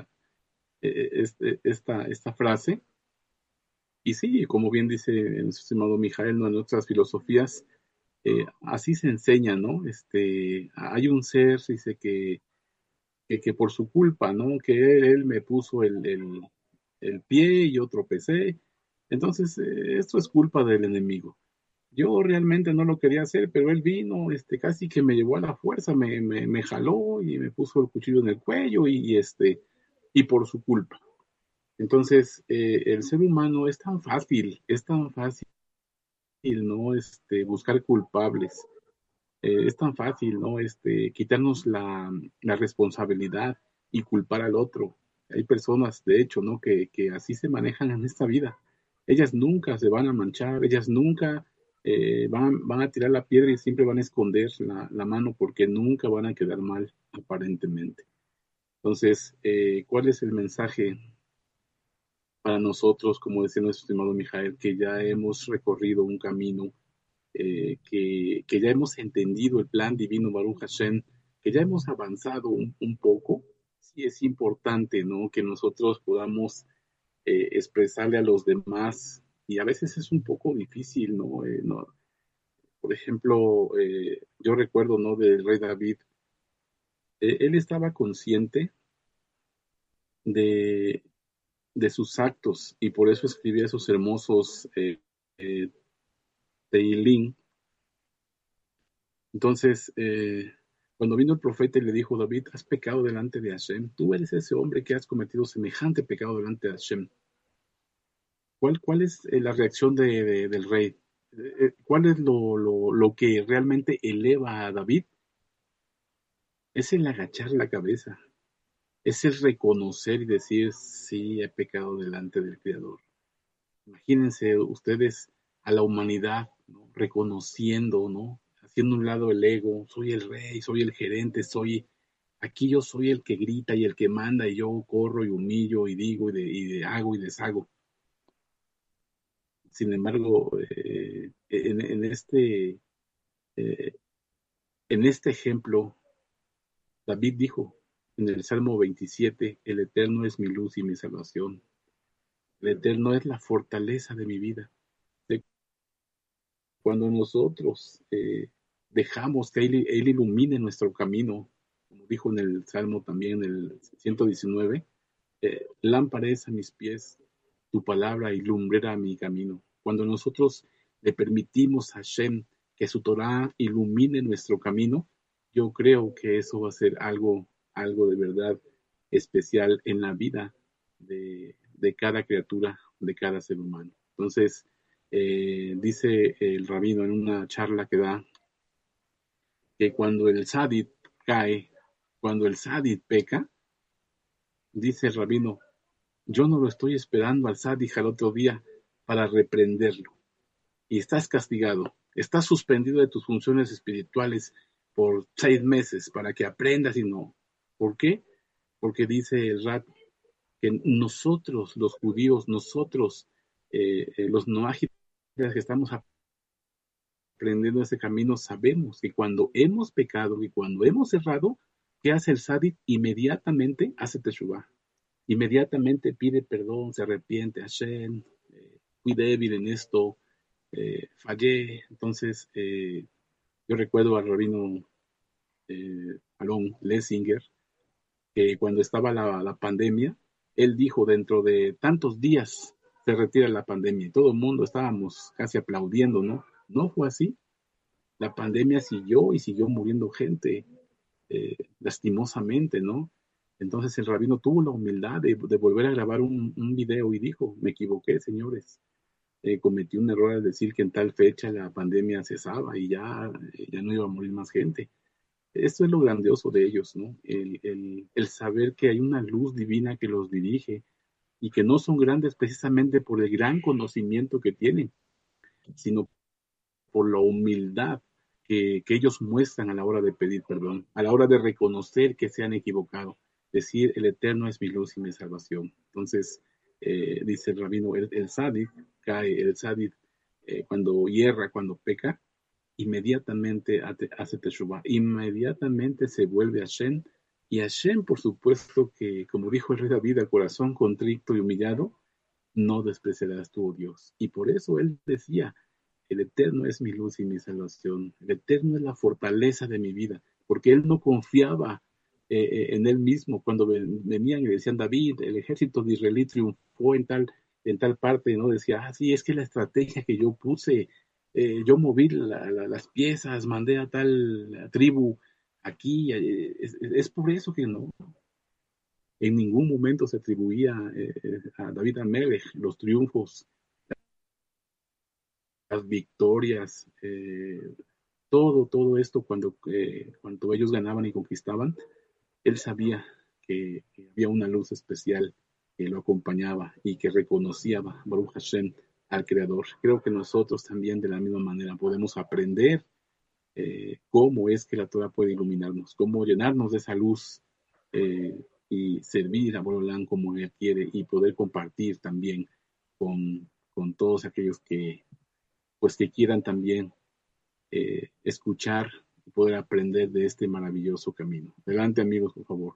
esta frase. Y sí, como bien dice el estimado Mijael, ¿no? En nuestras filosofías, así se enseña, ¿no? Hay un ser, dice que por su culpa, ¿no? Que él me puso el pie y yo tropecé. Entonces, esto es culpa del enemigo. Yo realmente no lo quería hacer, pero él vino, casi que me llevó a la fuerza, me jaló y me puso el cuchillo en el cuello y por su culpa. Entonces, el ser humano es tan fácil, ¿no? Buscar culpables. Es tan fácil, ¿no? Quitarnos la responsabilidad y culpar al otro. Hay personas, de hecho, ¿no? Que así se manejan en esta vida. Ellas nunca se van a manchar, ellas nunca van a tirar la piedra y siempre van a esconder la mano porque nunca van a quedar mal, aparentemente. Entonces, ¿cuál es el mensaje para nosotros, como decía nuestro estimado Mijael, que ya hemos recorrido un camino, que ya hemos entendido el plan divino Baruch Hashem, que ya hemos avanzado un poco? Sí es importante, ¿no? Que nosotros podamos expresarle a los demás, y a veces es un poco difícil, ¿no? Por ejemplo, yo recuerdo, ¿no? Del rey David, él estaba consciente de, de sus actos y por eso escribía esos hermosos Teilín. Entonces, cuando vino el profeta y le dijo, David, has pecado delante de Hashem, tú eres ese hombre que has cometido semejante pecado delante de Hashem. ¿Cuál es la reacción del rey? ¿Cuál es lo que realmente eleva a David? Es el agachar la cabeza, es el reconocer y decir, sí, he pecado delante del Creador. Imagínense ustedes a la humanidad, ¿no? Reconociendo, ¿no? Haciendo un lado el ego, soy el rey, soy el gerente, aquí yo soy el que grita y el que manda y yo corro y humillo y digo hago y deshago. Sin embargo, eh, en este ejemplo, David dijo en el Salmo 27, el Eterno es mi luz y mi salvación. El Eterno es la fortaleza de mi vida. Cuando nosotros dejamos que Él ilumine nuestro camino, como dijo en el Salmo también, en el 119, lámpara es a mis pies, tu palabra y lumbrera a mi camino. Cuando nosotros le permitimos a Hashem que su Torah ilumine nuestro camino, yo creo que eso va a ser algo de verdad especial en la vida de cada criatura, de cada ser humano. Entonces, dice el rabino en una charla que da, que cuando el Sadit cae, cuando el Sadit peca, dice el rabino, yo no lo estoy esperando al Sadit al otro día para reprenderlo. Y estás castigado, estás suspendido de tus funciones espirituales por 6 meses para que aprendas y no. ¿Por qué? Porque dice el Rat que nosotros, los judíos, nosotros, los noágitas que estamos aprendiendo ese camino, sabemos que cuando hemos pecado y cuando hemos errado, ¿qué hace el Sadit? Inmediatamente hace teshuvah. Inmediatamente pide perdón, se arrepiente, Hashem, fui débil en esto, fallé. Entonces, yo recuerdo al rabino Alon Lessinger, que cuando estaba la pandemia, él dijo, dentro de tantos días se retira la pandemia, y todo el mundo estábamos casi aplaudiendo, ¿no? No fue así. la pandemia siguió y siguió muriendo gente, lastimosamente, ¿no? Entonces el rabino tuvo la humildad de volver a grabar un video y dijo, me equivoqué, señores, cometí un error al decir que en tal fecha la pandemia cesaba y ya no iba a morir más gente. Esto es lo grandioso de ellos, ¿no? El saber que hay una luz divina que los dirige y que no son grandes precisamente por el gran conocimiento que tienen, sino por la humildad que ellos muestran a la hora de pedir perdón, a la hora de reconocer que se han equivocado, decir, el Eterno es mi luz y mi salvación. Entonces, dice el rabino, el Sadid cae, el Sadid cuando hierra, cuando peca, inmediatamente hace Teshuvah, inmediatamente se vuelve a Hashem, y Hashem, por supuesto que, como dijo el rey David, al corazón contrito y humillado, no despreciarás tú, oh Dios. Y por eso él decía, el Eterno es mi luz y mi salvación, el Eterno es la fortaleza de mi vida, porque él no confiaba en él mismo. Cuando venían y decían, David, el ejército de Israel triunfó en tal parte, ¿no? Decía, sí, es que la estrategia que yo puse, yo moví las piezas, mandé a tal tribu aquí, es por eso que no. En ningún momento se atribuía a David Amelech los triunfos, las victorias, todo esto cuando ellos ganaban y conquistaban, él sabía que había una luz especial que lo acompañaba y que reconocía Baruch Hashem al Creador. Creo que nosotros también de la misma manera podemos aprender cómo es que la Torah puede iluminarnos, cómo llenarnos de esa luz y servir a Borolán como Él quiere y poder compartir también con todos aquellos que quieran también escuchar y poder aprender de este maravilloso camino. Adelante, amigos, por favor.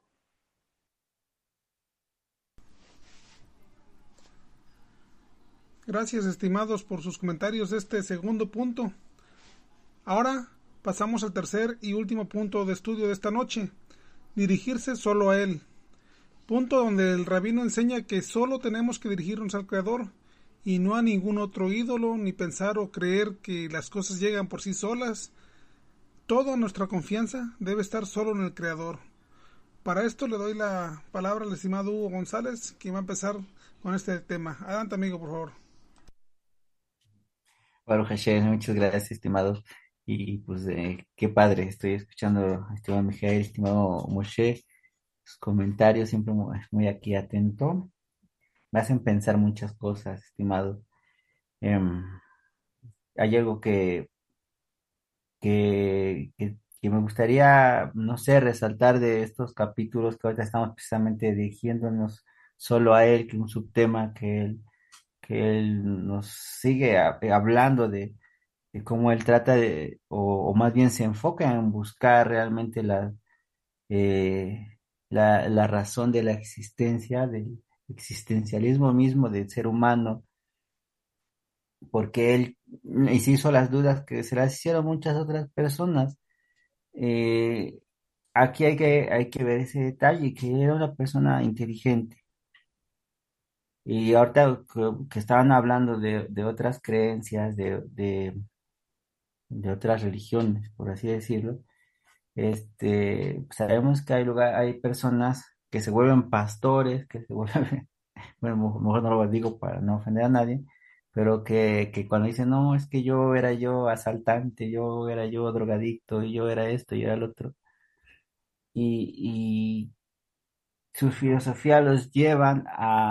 Gracias, estimados, por sus comentarios de este segundo punto. Ahora pasamos al tercer y último punto de estudio de esta noche: dirigirse solo a Él. Punto donde el rabino enseña que solo tenemos que dirigirnos al Creador y no a ningún otro ídolo, ni pensar o creer que las cosas llegan por sí solas. Toda nuestra confianza debe estar solo en el Creador. Para esto le doy la palabra al estimado Hugo González, quien va a empezar con este tema. Adelante, amigo, por favor. Baruch Hashem, muchas gracias, estimados. Y pues qué padre, estoy escuchando, estimado Mijael, estimado Moshe, sus comentarios, siempre muy aquí atento. Me hacen pensar muchas cosas, estimado. Em, Hay algo que me gustaría, no sé, resaltar de estos capítulos que ahorita estamos precisamente dirigiéndonos solo a él, que un subtema que él nos sigue hablando de cómo él trata o más bien se enfoca en buscar realmente la razón de la existencia, del existencialismo mismo del ser humano, porque él y se hizo las dudas que se las hicieron muchas otras personas. Eh, Aquí hay que ver ese detalle, que era una persona inteligente. Y ahorita que estaban hablando de otras creencias, de otras religiones, por así decirlo, sabemos que hay personas que se vuelven pastores, que se vuelven, bueno, mejor no lo digo para no ofender a nadie, pero que cuando dicen, no, es que yo era yo asaltante, yo era yo drogadicto, y yo era esto, y era el otro, y su filosofía los llevan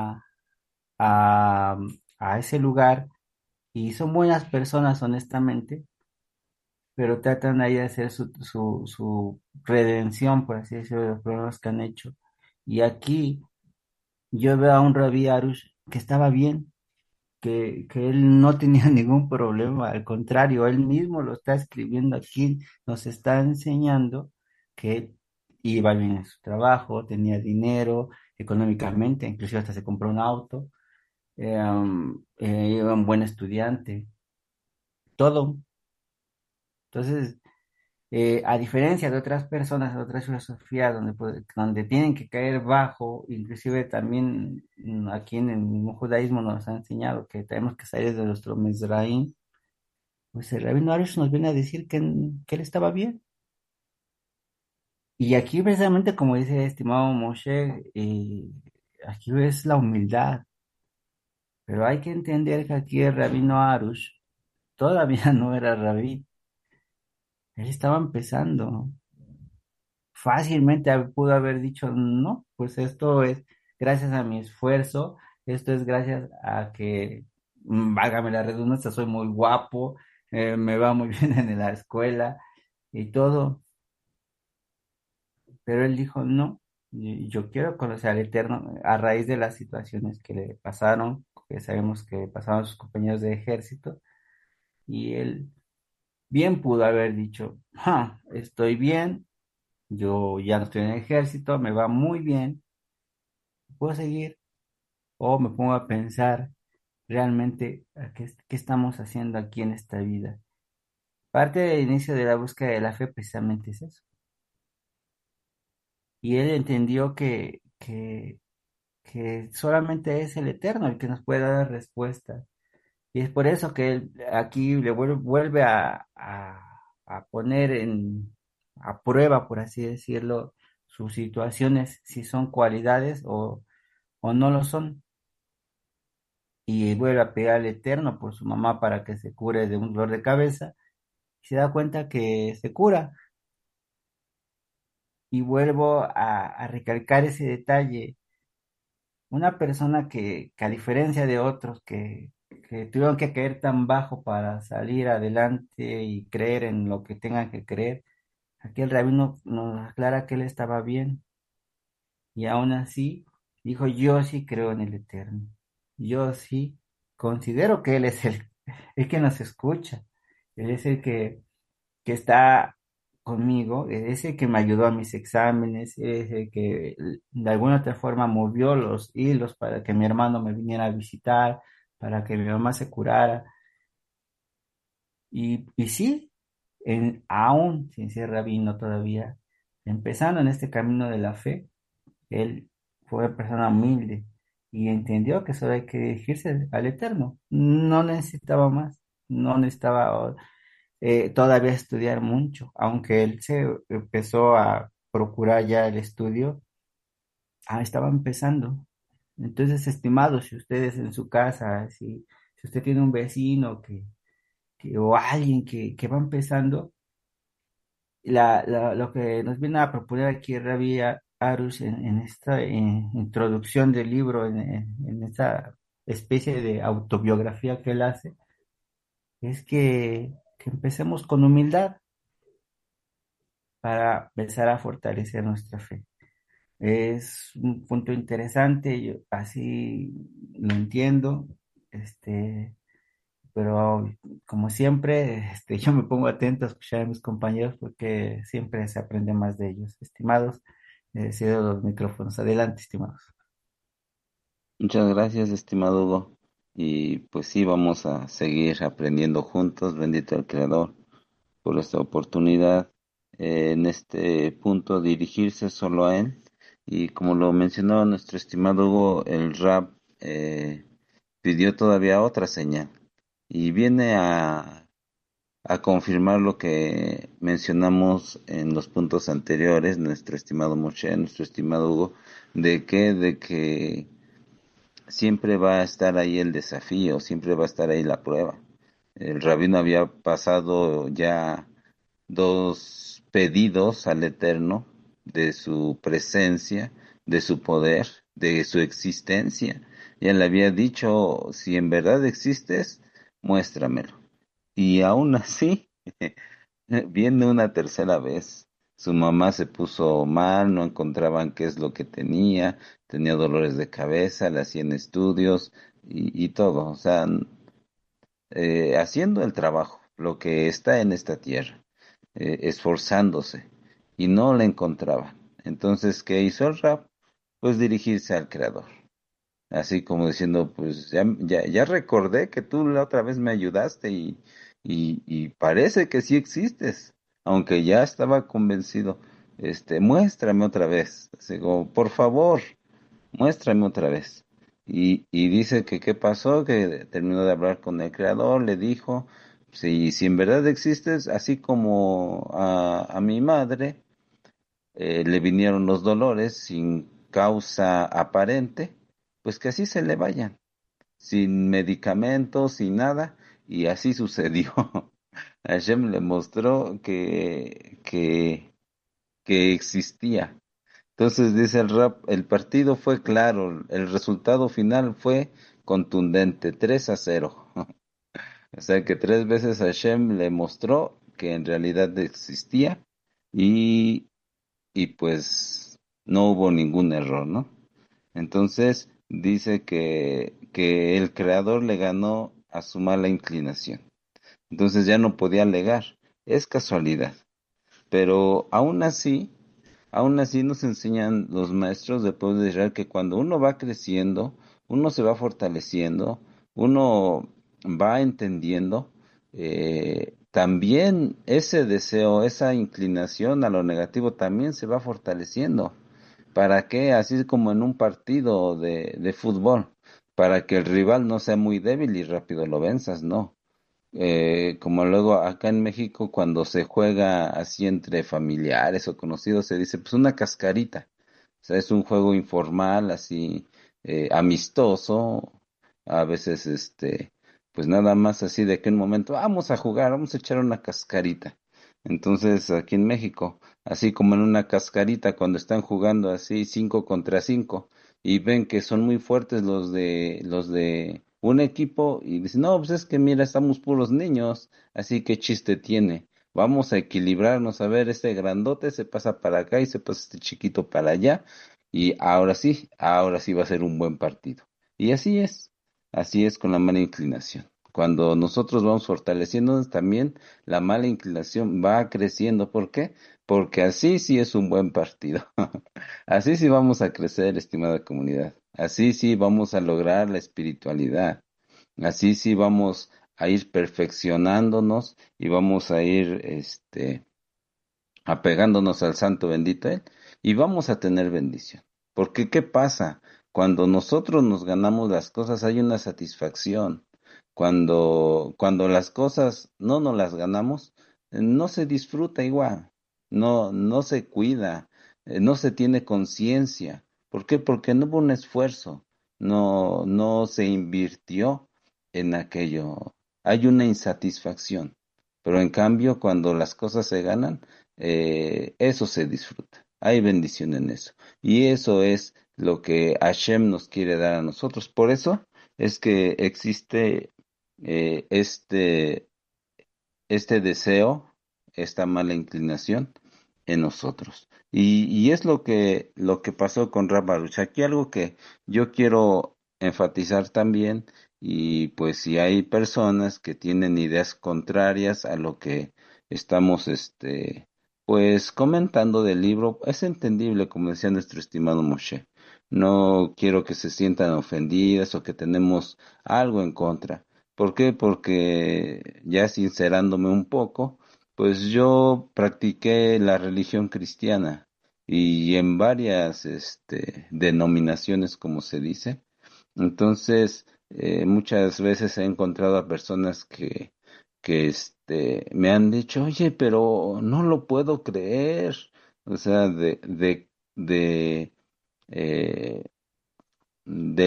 a, a ese lugar, y son buenas personas, honestamente, pero tratan ahí de hacer su redención, por así decirlo, de los problemas que han hecho. Y aquí yo veo a un Rabbi Arush que estaba bien, que él no tenía ningún problema, al contrario, él mismo lo está escribiendo aquí, nos está enseñando que él iba bien en su trabajo, tenía dinero económicamente, inclusive hasta se compró un auto, era un buen estudiante, todo. Entonces, a diferencia de otras personas, de otras filosofías donde tienen que caer bajo, inclusive también aquí en el mismo judaísmo nos ha enseñado que tenemos que salir de nuestro Mizraim, Pues el rabino Arush nos viene a decir que él estaba bien. Y aquí precisamente como dice estimado Moshe, aquí es la humildad, pero hay que entender que aquí el rabino Arush todavía no era rabí, él estaba empezando. Fácilmente pudo haber dicho, no, pues esto es gracias a mi esfuerzo, esto es gracias a que, válgame la redundancia, soy muy guapo, me va muy bien en la escuela y todo, pero él dijo, no, yo quiero conocer al Eterno a raíz de las situaciones que le pasaron, que sabemos que pasaron sus compañeros de ejército, y él bien pudo haber dicho, estoy bien, yo ya no estoy en el ejército, me va muy bien, puedo seguir, o me pongo a pensar realmente qué estamos haciendo aquí en esta vida. Parte del inicio de la búsqueda de la fe precisamente es eso. Y él entendió que solamente es el Eterno el que nos puede dar respuesta. Y es por eso que él aquí le vuelve a poner a prueba, por así decirlo, sus situaciones, si son cualidades o no lo son. Y vuelve a pedir al Eterno por su mamá para que se cure de un dolor de cabeza. Y se da cuenta que se cura. Y vuelvo a recalcar ese detalle. Una persona que a diferencia de otros que tuvieron que caer tan bajo para salir adelante y creer en lo que tengan que creer, aquí el rabino nos aclara que él estaba bien y aún así dijo, yo sí creo en el Eterno, yo sí considero que él es el que nos escucha, él es el que está conmigo, es el que me ayudó a mis exámenes, es el que de alguna otra forma movió los hilos para que mi hermano me viniera a visitar, para que mi mamá se curara. Y sí, aún sin ser rabino todavía, empezando en este camino de la fe, él fue una persona humilde y entendió que solo hay que dirigirse al Eterno. No necesitaba más, no necesitaba todavía estudiar mucho, aunque él se empezó a procurar ya el estudio, estaba empezando. Entonces, estimados, si ustedes en su casa, si usted tiene un vecino o alguien que va empezando, lo que nos viene a proponer aquí Rabbi Arush en esta introducción del libro, en esta especie de autobiografía que él hace, es que empecemos con humildad para empezar a fortalecer nuestra fe. Es un punto interesante, yo así lo entiendo, pero como siempre, yo me pongo atento a escuchar a mis compañeros porque siempre se aprende más de ellos. Estimados, cedo los micrófonos. Adelante, estimados. Muchas gracias, estimado Hugo. Y pues sí, vamos a seguir aprendiendo juntos. Bendito el Creador por esta oportunidad. En este punto, dirigirse solo a Él. Y como lo mencionó nuestro estimado Hugo, el rap pidió todavía otra señal. Y viene a confirmar lo que mencionamos en los puntos anteriores, nuestro estimado Moshe, nuestro estimado Hugo, de que siempre va a estar ahí el desafío, siempre va a estar ahí la prueba. El rabino había pasado ya dos pedidos al Eterno de su presencia, de su poder, de su existencia. Ya le había dicho, si en verdad existes, muéstramelo. Y aún así, viene una tercera vez. Su mamá se puso mal, no encontraban qué es lo que tenía dolores de cabeza, le hacían estudios y todo, o sea, haciendo el trabajo, lo que está en esta tierra, esforzándose, y no la encontraban. Entonces, ¿qué hizo el rap? Pues dirigirse al Creador. Así como diciendo, pues ya recordé que tú la otra vez me ayudaste y parece que sí existes, aunque ya estaba convencido. Muéstrame otra vez. Así como, por favor, muéstrame otra vez. Y dice que qué pasó, que terminó de hablar con el creador, le dijo si en verdad existes, así como a mi madre le vinieron los dolores sin causa aparente, pues que así se le vayan, sin medicamentos, sin nada, y así sucedió. Hashem le mostró que existía. Entonces dice el rap, el partido fue claro, el resultado final fue contundente, 3-0. O sea que tres veces Hashem le mostró que en realidad existía y, y pues no hubo ningún error, ¿no? Entonces dice que el creador le ganó a su mala inclinación. Entonces ya no podía alegar. Es casualidad. Pero aún así nos enseñan los maestros del pueblo de Israel que cuando uno va creciendo, uno se va fortaleciendo, uno va entendiendo, también ese deseo, esa inclinación a lo negativo también se va fortaleciendo. ¿Para qué? Así como en un partido de fútbol, para que el rival no sea muy débil y rápido lo venzas, no. Como luego acá en México cuando se juega así entre familiares o conocidos se dice pues una cascarita, o sea, es un juego informal así amistoso, a veces pues nada más así de que en un momento vamos a jugar, vamos a echar una cascarita. Entonces aquí en México, así como en una cascarita cuando están jugando así 5 contra 5 y ven que son muy fuertes los de un equipo y dicen, no, pues es que mira, estamos puros niños, así que chiste tiene. Vamos a equilibrarnos, a ver, este grandote se pasa para acá y se pasa este chiquito para allá y ahora sí va a ser un buen partido. Y así es con la mala inclinación. Cuando nosotros vamos fortaleciéndonos, también la mala inclinación va creciendo. ¿Por qué? Porque así sí es un buen partido. Así sí vamos a crecer, estimada comunidad. Así sí vamos a lograr la espiritualidad. Así sí vamos a ir perfeccionándonos y vamos a ir, apegándonos al Santo bendito Él y vamos a tener bendición. Porque ¿qué pasa? Cuando nosotros nos ganamos las cosas hay una satisfacción. Cuando las cosas no nos las ganamos, no se disfruta igual, no se cuida, no se tiene conciencia. ¿Por qué? Porque no hubo un esfuerzo, no se invirtió en aquello. Hay una insatisfacción. Pero en cambio, cuando las cosas se ganan, eso se disfruta. Hay bendición en eso. Y eso es lo que Hashem nos quiere dar a nosotros. Por eso es que existe eh, este, este deseo, esta mala inclinación en nosotros. Y es lo que pasó con Rab Baruch. Aquí algo que yo quiero enfatizar también, y pues si hay personas que tienen ideas contrarias a lo que estamos pues comentando del libro, es entendible, como decía nuestro estimado Moshe. No quiero que se sientan ofendidas o que tenemos algo en contra. ¿Por qué? Porque ya sincerándome un poco, pues yo practiqué la religión cristiana y en varias denominaciones, como se dice. Entonces, muchas veces he encontrado a personas que me han dicho, oye, pero no lo puedo creer. O sea, de, eh, de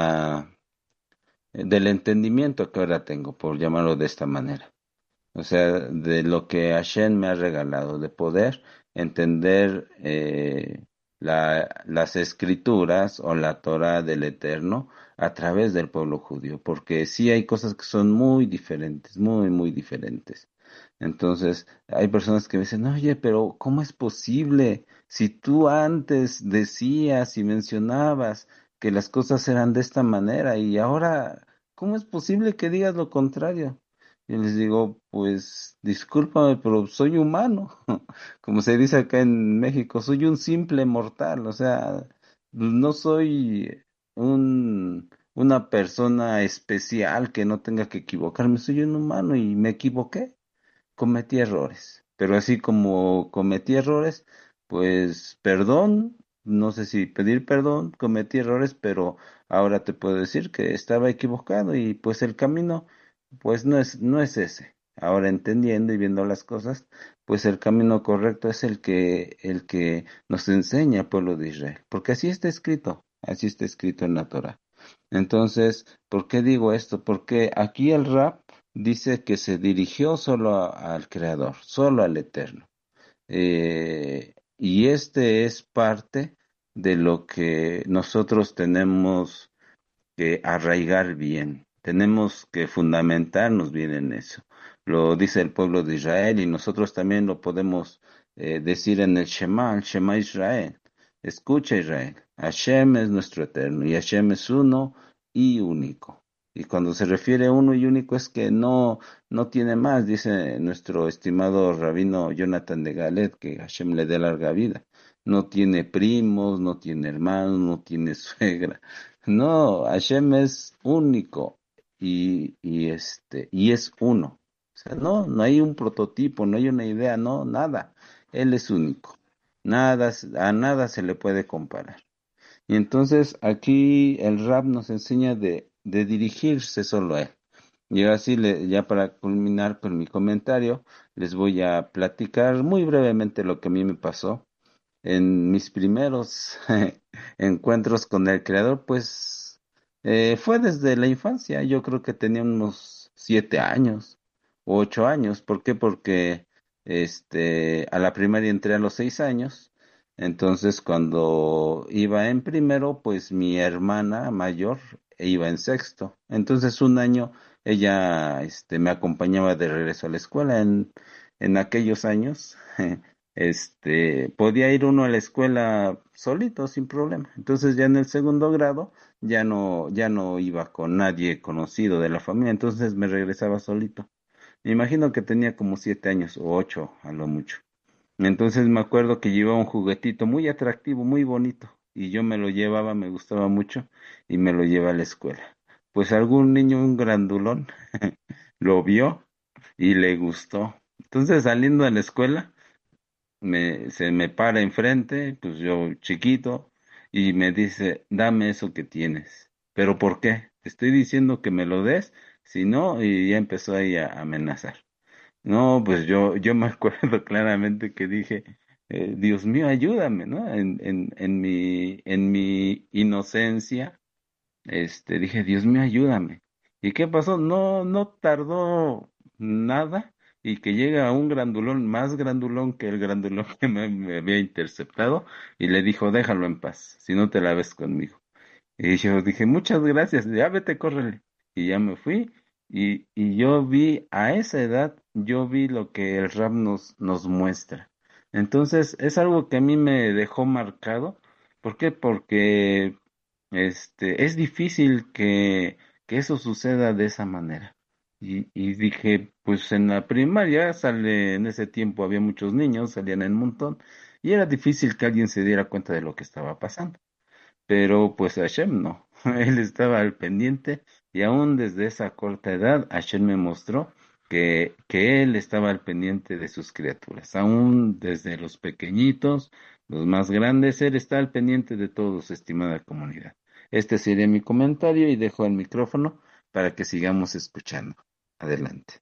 del entendimiento que ahora tengo, por llamarlo de esta manera. O sea, de lo que Hashem me ha regalado, de poder entender las escrituras o la Torah del Eterno a través del pueblo judío, porque sí hay cosas que son muy diferentes, muy, muy diferentes. Entonces, hay personas que me dicen, oye, pero ¿cómo es posible si tú antes decías y mencionabas que las cosas eran de esta manera y ahora, ¿cómo es posible que digas lo contrario? Y les digo, pues discúlpame, pero soy humano. Como se dice acá en México, soy un simple mortal. O sea, no soy una persona especial que no tenga que equivocarme. Soy un humano y me equivoqué, cometí errores. Pero así como cometí errores, pues perdón, no sé si pedir perdón, cometí errores, pero ahora te puedo decir que estaba equivocado y pues el camino, pues no es ese. ahora entendiendo y viendo las cosas, pues el camino correcto es el que nos enseña el pueblo de Israel, porque así está escrito en la Torah. Entonces, ¿por qué digo esto? Porque aquí el rap dice que se dirigió solo al Creador, solo al Eterno. Y este es parte de lo que nosotros tenemos que arraigar bien, tenemos que fundamentarnos bien en eso. Lo dice el pueblo de Israel y nosotros también lo podemos decir en el Shema Israel. Escucha Israel, Hashem es nuestro eterno y Hashem es uno y único. Y cuando se refiere a uno y único es que no tiene más, dice nuestro estimado rabino Jonathan de Galet, que Hashem le dé larga vida. No tiene primos, no tiene hermanos, no tiene suegra. No, Hashem es único y es uno. O sea, no hay un prototipo, no hay una idea, no, nada. Él es único. A nada se le puede comparar. Y entonces aquí el rap nos enseña de dirigirse solo a él. Y ahora sí, ya para culminar con mi comentario, les voy a platicar muy brevemente lo que a mí me pasó en mis primeros encuentros con el creador, pues fue desde la infancia. Yo creo que tenía unos 7 años o 8 años. ¿Por qué? Porque a la primaria entré a los 6 años. Entonces, cuando iba en primero, pues mi hermana mayor iba en sexto. Entonces, un año ella me acompañaba de regreso a la escuela en aquellos años. Podía ir uno a la escuela solito, sin problema. Entonces ya en el segundo grado ya no iba con nadie conocido de la familia, entonces me regresaba solito. Me imagino que tenía como 7 años o 8 a lo mucho. Entonces me acuerdo que llevaba un juguetito muy atractivo, muy bonito, y yo me lo llevaba, me gustaba mucho, y me lo llevé a la escuela. Pues algún niño, un grandulón, lo vio y le gustó. Entonces saliendo de la escuela, se me para enfrente, pues yo chiquito, y me dice, dame eso que tienes. ¿Pero por qué? Te estoy diciendo que me lo des, si no, y ya empezó ahí a amenazar. No, pues yo me acuerdo claramente que dije, Dios mío, ayúdame, ¿no? En mi inocencia, dije, Dios mío, ayúdame. ¿Y qué pasó? No tardó nada y que llega un grandulón, más grandulón que el grandulón que me había interceptado y le dijo, déjalo en paz, si no te la ves conmigo. Y yo dije, muchas gracias, ya vete, córrele. Y ya me fui y yo vi, a esa edad, yo vi lo que el rap nos muestra. Entonces, es algo que a mí me dejó marcado. ¿Por qué? Porque es difícil que eso suceda de esa manera. Y dije, pues en la primaria en ese tiempo había muchos niños, salían en un montón, y era difícil que alguien se diera cuenta de lo que estaba pasando. Pero pues Hashem no, él estaba al pendiente y aún desde esa corta edad Hashem me mostró que él estaba al pendiente de sus criaturas, aún desde los pequeñitos, los más grandes, él está al pendiente de todos, estimada comunidad. Este sería mi comentario y dejo el micrófono para que sigamos escuchando. Adelante.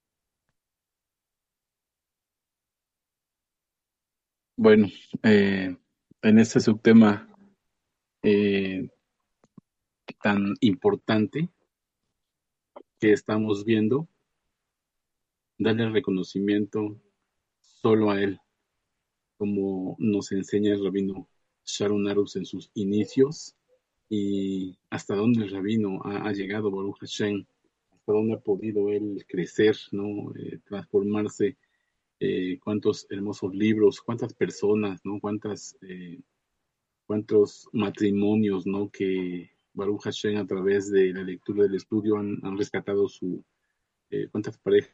Bueno, en este subtema eh, tan importante que estamos viendo, darle el reconocimiento solo a él, como nos enseña el rabino Sharon Arus en sus inicios, y hasta dónde el rabino ha llegado, Baruch Hashem, hasta dónde ha podido él crecer, ¿no? Transformarse, cuántos hermosos libros, cuántas personas, ¿no? Cuántos matrimonios, ¿no? Que Baruch Hashem a través de la lectura del estudio han rescatado cuántas parejas,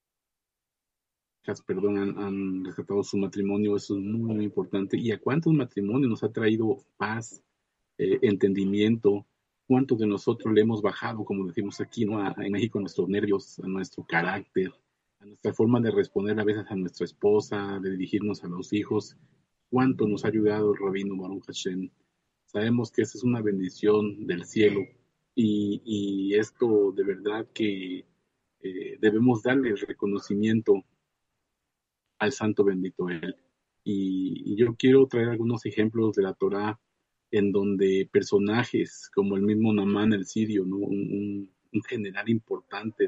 perdón, han rescatado su matrimonio. Eso es muy, muy importante. Y a cuántos matrimonios nos ha traído paz, entendimiento, cuánto de nosotros le hemos bajado, como decimos aquí, ¿no? En México, a nuestros nervios, a nuestro carácter, a nuestra forma de responder a veces a nuestra esposa, de dirigirnos a los hijos. Cuánto nos ha ayudado el rabino Baruch Hashem. Sabemos que esa es una bendición del cielo, y esto de verdad que debemos darle el reconocimiento al santo bendito él. Y yo quiero traer algunos ejemplos de la Torá en donde personajes como el mismo Namán el sirio, ¿no? Un general importante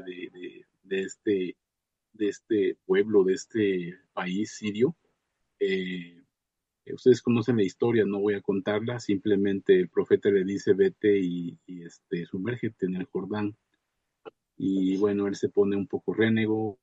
de este pueblo, de este país sirio. Eh, Ustedes conocen la historia, no voy a contarla, simplemente el profeta le dice vete y sumérgete en el Jordán. Y bueno, él se pone un poco rénego,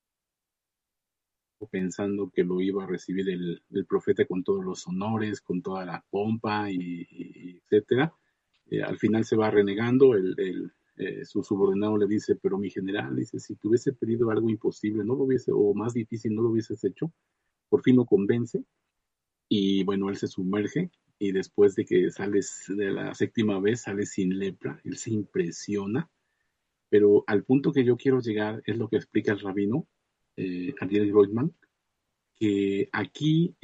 pensando que lo iba a recibir el profeta con todos los honores, con toda la pompa y etcétera. Al final se va renegando, su subordinado le dice, pero mi general, dice, si te hubiese pedido algo imposible, no lo hubiese, o más difícil, no lo hubieses hecho. Por fin lo convence y bueno, él se sumerge y después de que sales de la séptima vez, sale sin lepra, él se impresiona, pero al punto que yo quiero llegar es lo que explica el rabino, Ariel Goldman, que aquí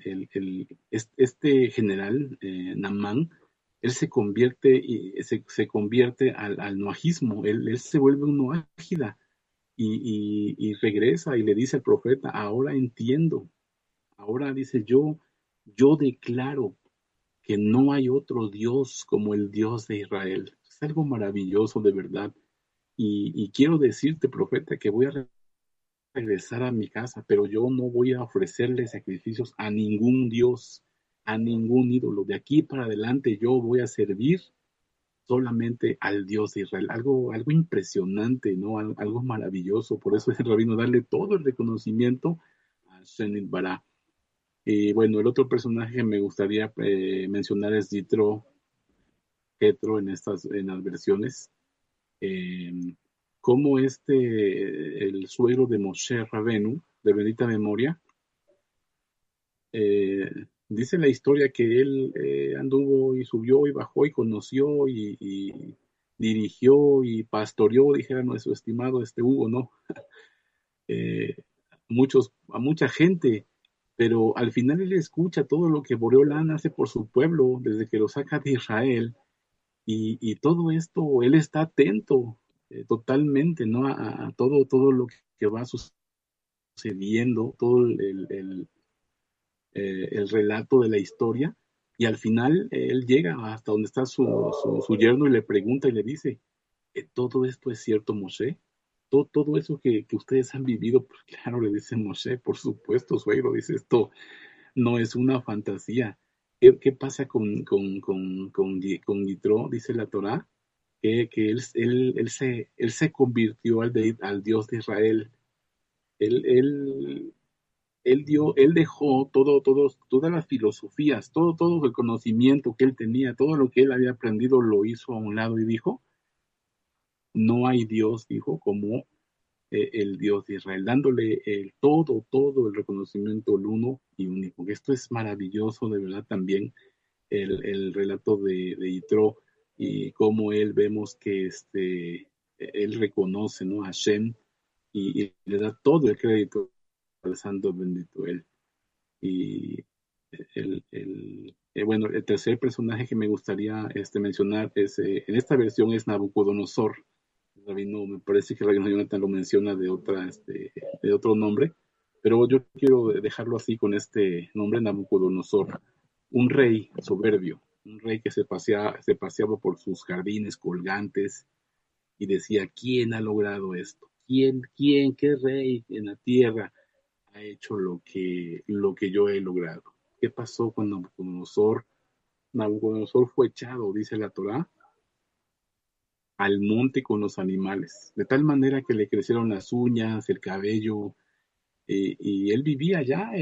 este general, Namán, él se convierte al noajismo, él se vuelve un noágida y regresa y le dice al profeta, ahora entiendo, ahora dice yo declaro que no hay otro Dios como el Dios de Israel. Es algo maravilloso de verdad. Y quiero decirte, profeta, que voy a regresar a mi casa, pero yo no voy a ofrecerle sacrificios a ningún Dios, a ningún ídolo. De aquí para adelante yo voy a servir solamente al Dios de Israel. Algo impresionante, ¿no? Algo maravilloso. Por eso es el rabino darle todo el reconocimiento a Shenit Bará. Y bueno, el otro personaje que me gustaría mencionar es Jetro en las versiones. Eh, Como el suegro de Moshe Rabenu, de bendita memoria, eh, dice la historia que él anduvo y subió y bajó y conoció y dirigió y pastoreó, dijera nuestro estimado Hugo, ¿no? Eh, a mucha gente, pero al final él escucha todo lo que Boreolán hace por su pueblo desde que lo saca de Israel y todo esto, él está atento totalmente, ¿no? A todo lo que va sucediendo, todo el relato de la historia, y al final él llega hasta donde está su yerno y le pregunta y le dice, ¿todo esto es cierto, Moshe? Todo eso que ustedes han vivido, pues claro, le dice Moshe, por supuesto, suegro, dice, esto no es una fantasía. ¿Qué pasa con Yitro? Dice la Torá, que él se convirtió al Dios de Israel. Él, él, él dejó todas las filosofías, todo el conocimiento que él tenía, todo lo que él había aprendido lo hizo a un lado y dijo, no hay Dios, dijo, como el Dios de Israel, dándole todo el reconocimiento al uno y único. Esto es maravilloso, de verdad, también el relato de Yitro y cómo él vemos que él reconoce, ¿no? A Hashem y le da todo el crédito al santo bendito él. Y bueno, el tercer personaje que me gustaría mencionar en esta versión es Nabucodonosor. Rabino, me parece que Rabino Jonathan lo menciona de otro nombre, pero yo quiero dejarlo así con este nombre, Nabucodonosor, un rey soberbio, un rey que se paseaba por sus jardines colgantes y decía, ¿quién ha logrado esto? Qué rey en la tierra ha hecho lo que yo he logrado? ¿Qué pasó con Nabucodonosor? Nabucodonosor fue echado, dice la Torá, al monte con los animales, de tal manera que le crecieron las uñas, el cabello, y él vivía ya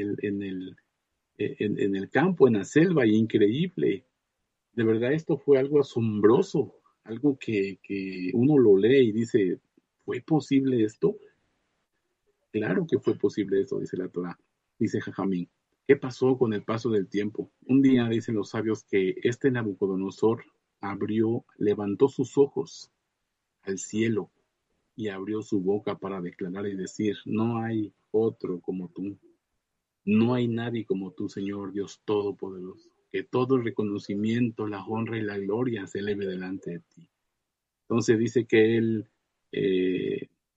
en el campo, en la selva, y increíble. De verdad, esto fue algo asombroso, algo que uno lo lee y dice, ¿fue posible esto? Claro que fue posible esto, dice la Torá, dice Jajamín. ¿Qué pasó con el paso del tiempo? Un día dicen los sabios que este Nabucodonosor levantó sus ojos al cielo y abrió su boca para declarar y decir, no hay otro como tú, no hay nadie como tú, Señor Dios Todopoderoso, que todo el reconocimiento, la honra y la gloria se eleve delante de ti. Entonces dice que él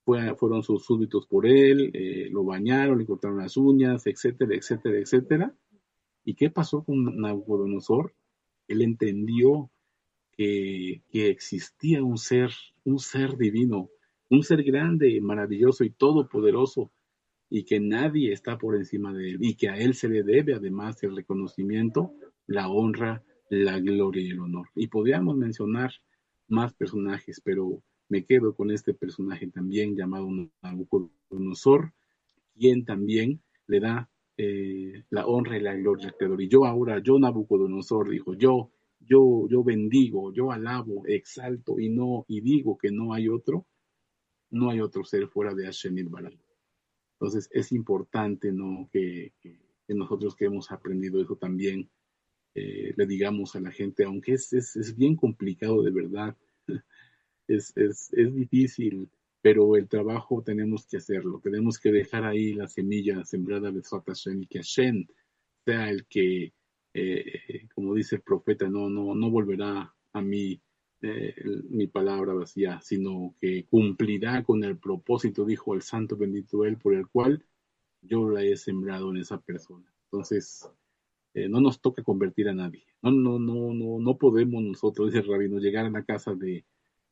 fueron sus súbditos por él, lo bañaron, le cortaron las uñas, etcétera, etcétera, etcétera. ¿Y qué pasó con Nabucodonosor? Él entendió que existía un ser divino, un ser grande, maravilloso y todopoderoso, y que nadie está por encima de él, y que a él se le debe además el reconocimiento, la honra, la gloria y el honor. Y podríamos mencionar más personajes, pero me quedo con este personaje también llamado Nabucodonosor, quien también le da la honra y la gloria al Creador. Y yo Nabucodonosor, dijo, yo bendigo, yo alabo, exalto y digo que no hay otro ser fuera de Hashem Yitbaraj. Entonces es importante, ¿no? que nosotros que hemos aprendido eso también le digamos a la gente, aunque es bien complicado de verdad, es difícil, pero el trabajo tenemos que hacerlo, tenemos que dejar ahí la semilla sembrada de Sot Hashem, y que Hashem sea el que, como dice el profeta, no volverá a mí mi palabra vacía, sino que cumplirá con el propósito, dijo el santo bendito él, por el cual yo la he sembrado en esa persona. Entonces, no nos toca convertir a nadie. No podemos nosotros, dice el rabino, llegar a la casa de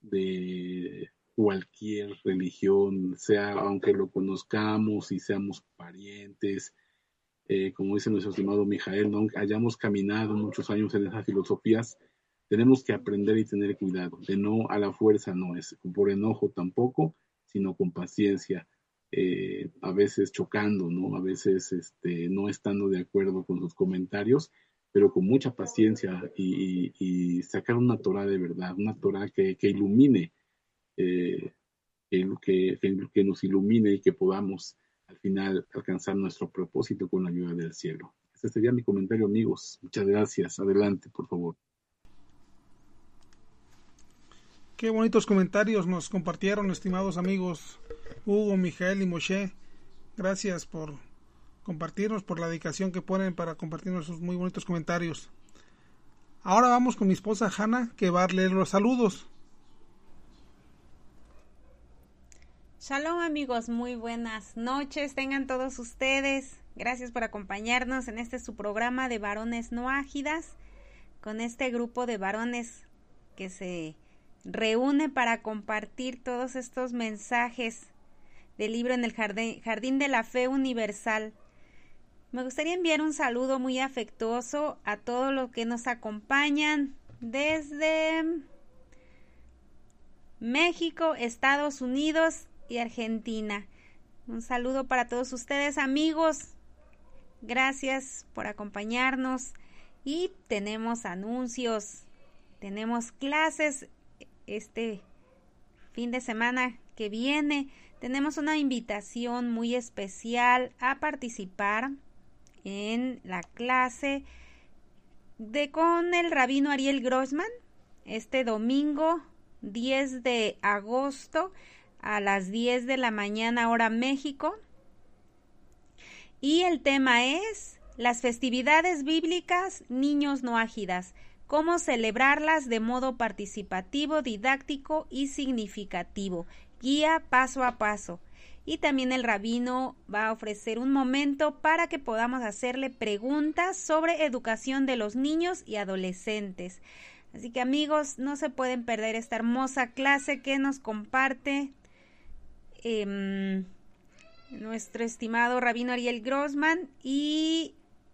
cualquier religión, sea aunque lo conozcamos y seamos parientes, como dice nuestro estimado Mijael, ¿no? Hayamos caminado muchos años en esas filosofías, tenemos que aprender y tener cuidado, de no a la fuerza, no es por enojo tampoco, sino con paciencia, a veces chocando, ¿no? A veces no estando de acuerdo con sus comentarios, pero con mucha paciencia y sacar una Torah de verdad, una Torah que ilumine, que nos ilumine y que podamos al final alcanzar nuestro propósito con la ayuda del cielo. Ese sería mi comentario, amigos. Muchas gracias. Adelante, por favor. Qué bonitos comentarios nos compartieron, estimados amigos Hugo, Mijael y Moshe. Gracias por compartirnos, por la dedicación que ponen para compartirnos sus muy bonitos comentarios. Ahora vamos con mi esposa Hanna, que va a leer los saludos. Shalom amigos, muy buenas noches tengan todos ustedes. Gracias por acompañarnos en su programa de Varones No Ágidas, con este grupo de varones que se reúne para compartir todos estos mensajes del libro En el Jardín de la Fe Universal. Me gustaría enviar un saludo muy afectuoso a todos los que nos acompañan desde México, Estados Unidos y Argentina. Un saludo para todos ustedes, amigos. Gracias por acompañarnos. Y tenemos anuncios, tenemos clases este fin de semana que viene. Tenemos una invitación muy especial a participar en la clase con el rabino Ariel Grossman este domingo 10 de agosto a las 10 de la mañana hora México, y el tema es las festividades bíblicas Niños No Ágidas, cómo celebrarlas de modo participativo, didáctico y significativo, guía paso a paso. Y también el rabino va a ofrecer un momento para que podamos hacerle preguntas sobre educación de los niños y adolescentes. Así que amigos, no se pueden perder esta hermosa clase que nos comparte nuestro estimado rabino Ariel Grossman y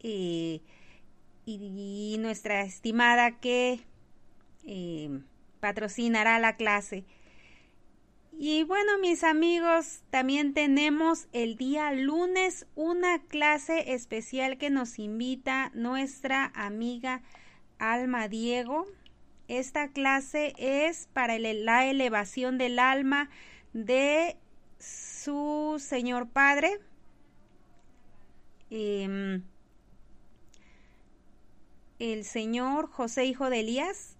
nuestra estimada que patrocinará la clase. Y bueno, mis amigos, también tenemos el día lunes una clase especial que nos invita nuestra amiga Alma Diego. Esta clase es para la elevación del alma de su Señor Padre. El señor José, hijo de Elías.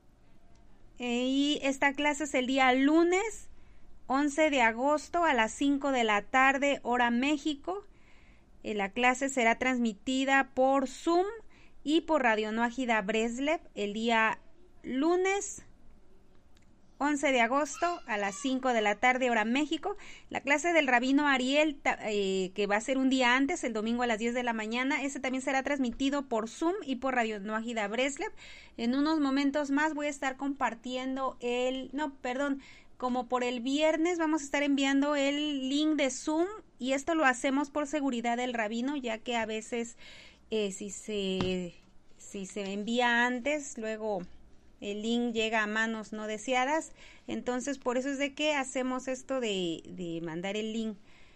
Y esta clase es el día lunes 11 de agosto a las 5 de la tarde, hora México. La clase será transmitida por Zoom y por Radio No Ágida Breslev el día lunes 11 de agosto a las 5 de la tarde, hora México. La clase del Rabino Ariel, que va a ser un día antes, el domingo a las 10 de la mañana. Ese también será transmitido por Zoom y por Radio Nuágida Breslev. En unos momentos más voy a estar compartiendo como por el viernes vamos a estar enviando el link de Zoom, y esto lo hacemos por seguridad del rabino, ya que a veces si se envía antes, luego el link llega a manos no deseadas. Entonces por eso es de que hacemos esto de mandar el link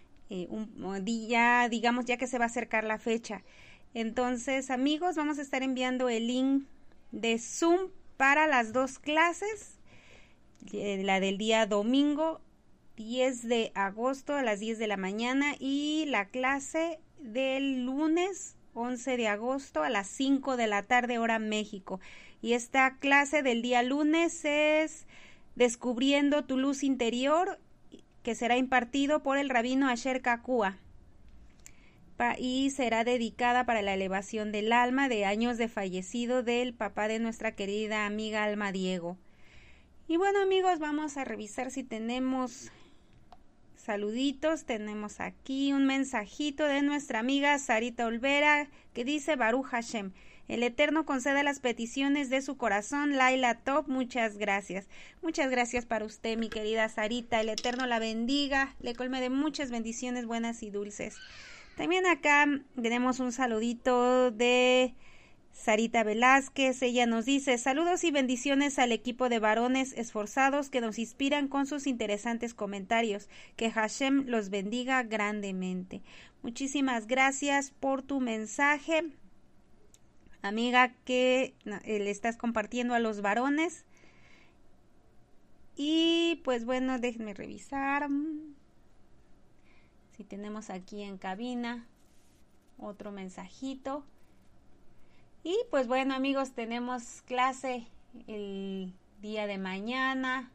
ya que se va a acercar la fecha. Entonces, amigos, vamos a estar enviando el link de Zoom para las dos clases, la del día domingo 10 de agosto a las 10 de la mañana y la clase del lunes 11 de agosto a las 5 de la tarde, hora México. Y esta clase del día lunes es Descubriendo tu luz interior, que será impartido por el rabino Asher Kakua, y será dedicada para la elevación del alma de años de fallecido del papá de nuestra querida amiga Alma Diego. Y bueno, amigos, vamos a revisar si tenemos saluditos. Tenemos aquí un mensajito de nuestra amiga Sarita Olvera, que dice: Baruch Hashem, el Eterno conceda las peticiones de su corazón. Laila Top, muchas gracias. Muchas gracias para usted, mi querida Sarita. El Eterno la bendiga, le colme de muchas bendiciones buenas y dulces. También acá tenemos un saludito de Sarita Velázquez. Ella nos dice: saludos y bendiciones al equipo de varones esforzados que nos inspiran con sus interesantes comentarios. Que Hashem los bendiga grandemente. Muchísimas gracias por tu mensaje, amiga, que le estás compartiendo a los varones. Y pues bueno, déjenme revisar si tenemos aquí en cabina otro mensajito. Y pues bueno, amigos, tenemos clase el día de mañana.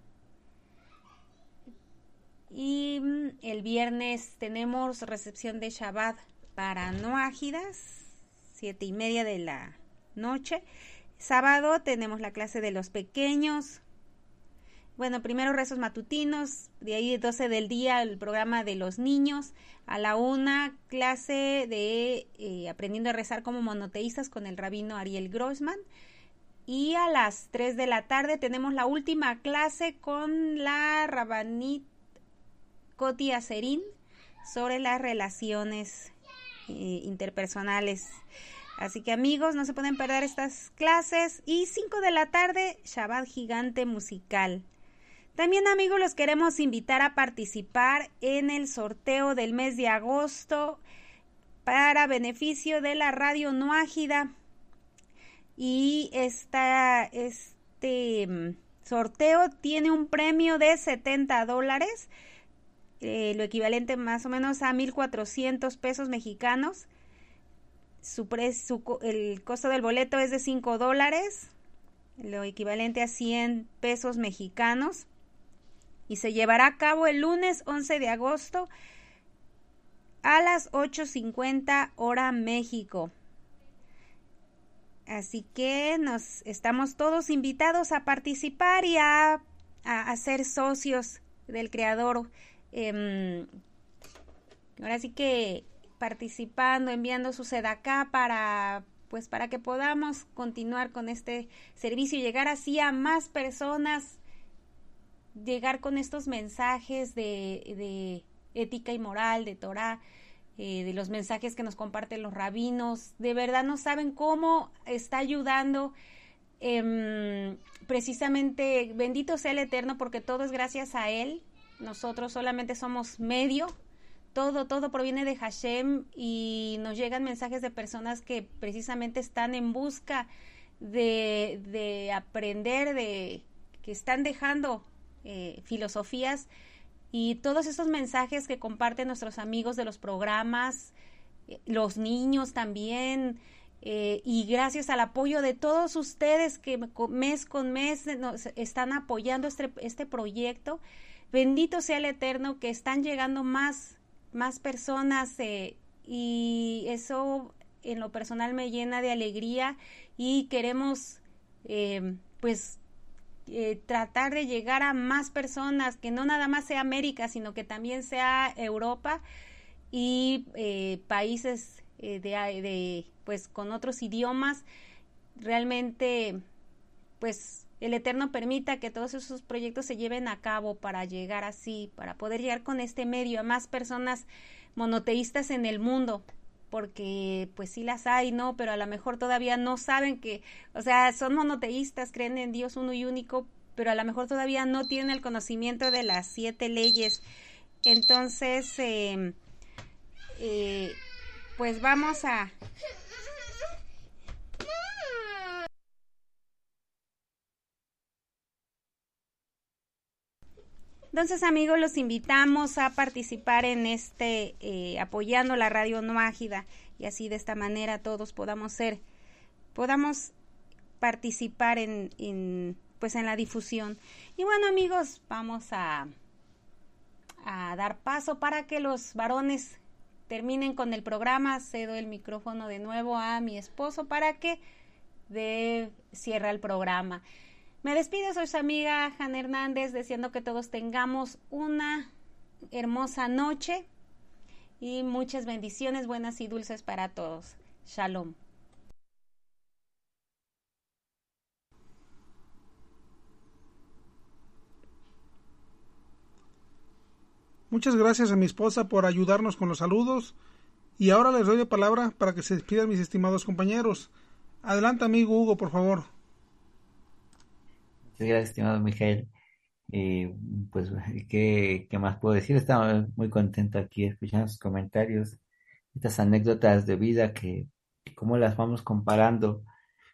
Y el viernes tenemos recepción de Shabbat para no ágidas, 7:30 de la noche. Sábado tenemos la clase de los pequeños. Bueno, primero rezos matutinos, de ahí 12 del día el programa de los niños. A la 1 clase de aprendiendo a rezar como monoteístas con el rabino Ariel Grossman. Y a las 3 de la tarde tenemos la última clase con la Rabanit Coti Aserín sobre las relaciones interpersonales. Así que, amigos, no se pueden perder estas clases. Y 5 de la tarde, Shabbat gigante musical. También, amigos, los queremos invitar a participar en el sorteo del mes de agosto para beneficio de la Radio Nuágida. Y este sorteo tiene un premio de $70, lo equivalente más o menos a 1,400 pesos mexicanos. El costo del boleto es de $5, lo equivalente a 100 pesos mexicanos. Y se llevará a cabo el lunes 11 de agosto a las 8:50 hora México. Así que estamos todos invitados a participar y a ser socios del creador. Ahora sí que participando, enviando su sedacá para que podamos continuar con este servicio y llegar así a más personas, llegar con estos mensajes de ética y moral, de Torah, de los mensajes que nos comparten los rabinos. De verdad no saben cómo está ayudando. Precisamente, bendito sea el Eterno, porque todo es gracias a Él. Nosotros solamente somos medio. Todo proviene de Hashem, y nos llegan mensajes de personas que precisamente están en busca de aprender, que están dejando filosofías, y todos esos mensajes que comparten nuestros amigos de los programas, los niños también, y gracias al apoyo de todos ustedes que mes con mes nos están apoyando este proyecto. Bendito sea el Eterno, que están llegando más personas, y eso en lo personal me llena de alegría, y queremos pues tratar de llegar a más personas, que no nada más sea América, sino que también sea Europa y países pues con otros idiomas. Realmente pues el Eterno permita que todos esos proyectos se lleven a cabo para llegar así, para poder llegar con este medio a más personas monoteístas en el mundo, porque pues sí las hay, ¿no? Pero a lo mejor todavía no saben que, o sea, son monoteístas, creen en Dios uno y único, pero a lo mejor todavía no tienen el conocimiento de las 7 leyes. Entonces, pues vamos a... Entonces, amigos, los invitamos a participar en apoyando la Radio No Ágida, y así de esta manera todos podamos participar pues en la difusión. Y bueno, amigos, vamos a dar paso para que los varones terminen con el programa. Cedo el micrófono de nuevo a mi esposo para que cierre el programa. Me despido, soy su amiga Hanna Hernández, deseando que todos tengamos una hermosa noche y muchas bendiciones buenas y dulces para todos. Shalom. Muchas gracias a mi esposa por ayudarnos con los saludos. Y ahora les doy la palabra para que se despidan mis estimados compañeros. Adelante, amigo Hugo, por favor. Muchas gracias, estimado Miguel. Pues, ¿qué más puedo decir? Estaba muy contento aquí escuchando sus comentarios, estas anécdotas de vida que cómo las vamos comparando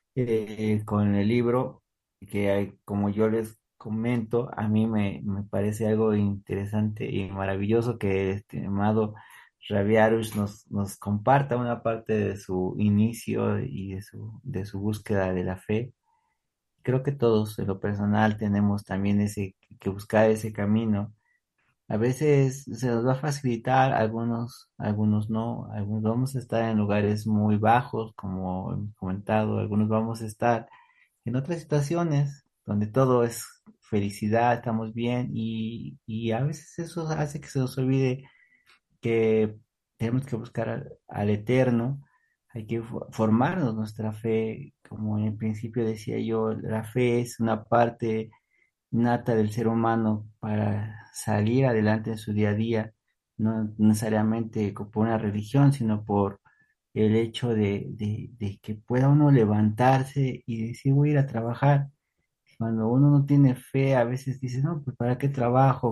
con el libro, que como yo les comento, a mí me parece algo interesante y maravilloso que el estimado Ravi Arush nos comparta una parte de su inicio y de su búsqueda de la fe. Creo que todos en lo personal tenemos también que buscar ese camino. A veces se nos va a facilitar, algunos no, algunos vamos a estar en lugares muy bajos, como hemos comentado, algunos vamos a estar en otras situaciones donde todo es felicidad, estamos bien y a veces eso hace que se nos olvide que tenemos que buscar al Eterno, hay que formarnos nuestra fe, como en el principio decía yo, la fe es una parte nata del ser humano para salir adelante en su día a día, no necesariamente por una religión, sino por el hecho de que pueda uno levantarse y decir voy a ir a trabajar. Cuando uno no tiene fe, a veces dice, no, pues ¿para qué trabajo?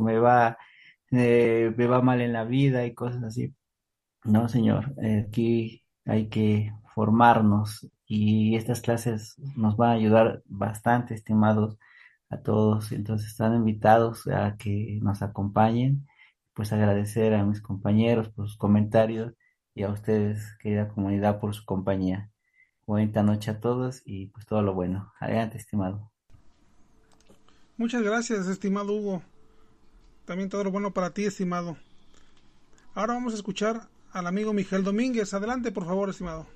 Me va mal en la vida y cosas así. No, señor, aquí hay que formarnos y estas clases nos van a ayudar bastante, estimados a todos. Entonces están invitados a que nos acompañen. Pues agradecer a mis compañeros por sus comentarios y a ustedes, querida comunidad, por su compañía. Bonita noche a todos y pues todo lo bueno. Adelante, estimado. Muchas gracias, estimado Hugo. También todo lo bueno para ti, estimado. Ahora vamos a escuchar al amigo Miguel Domínguez. Adelante, por favor, estimado.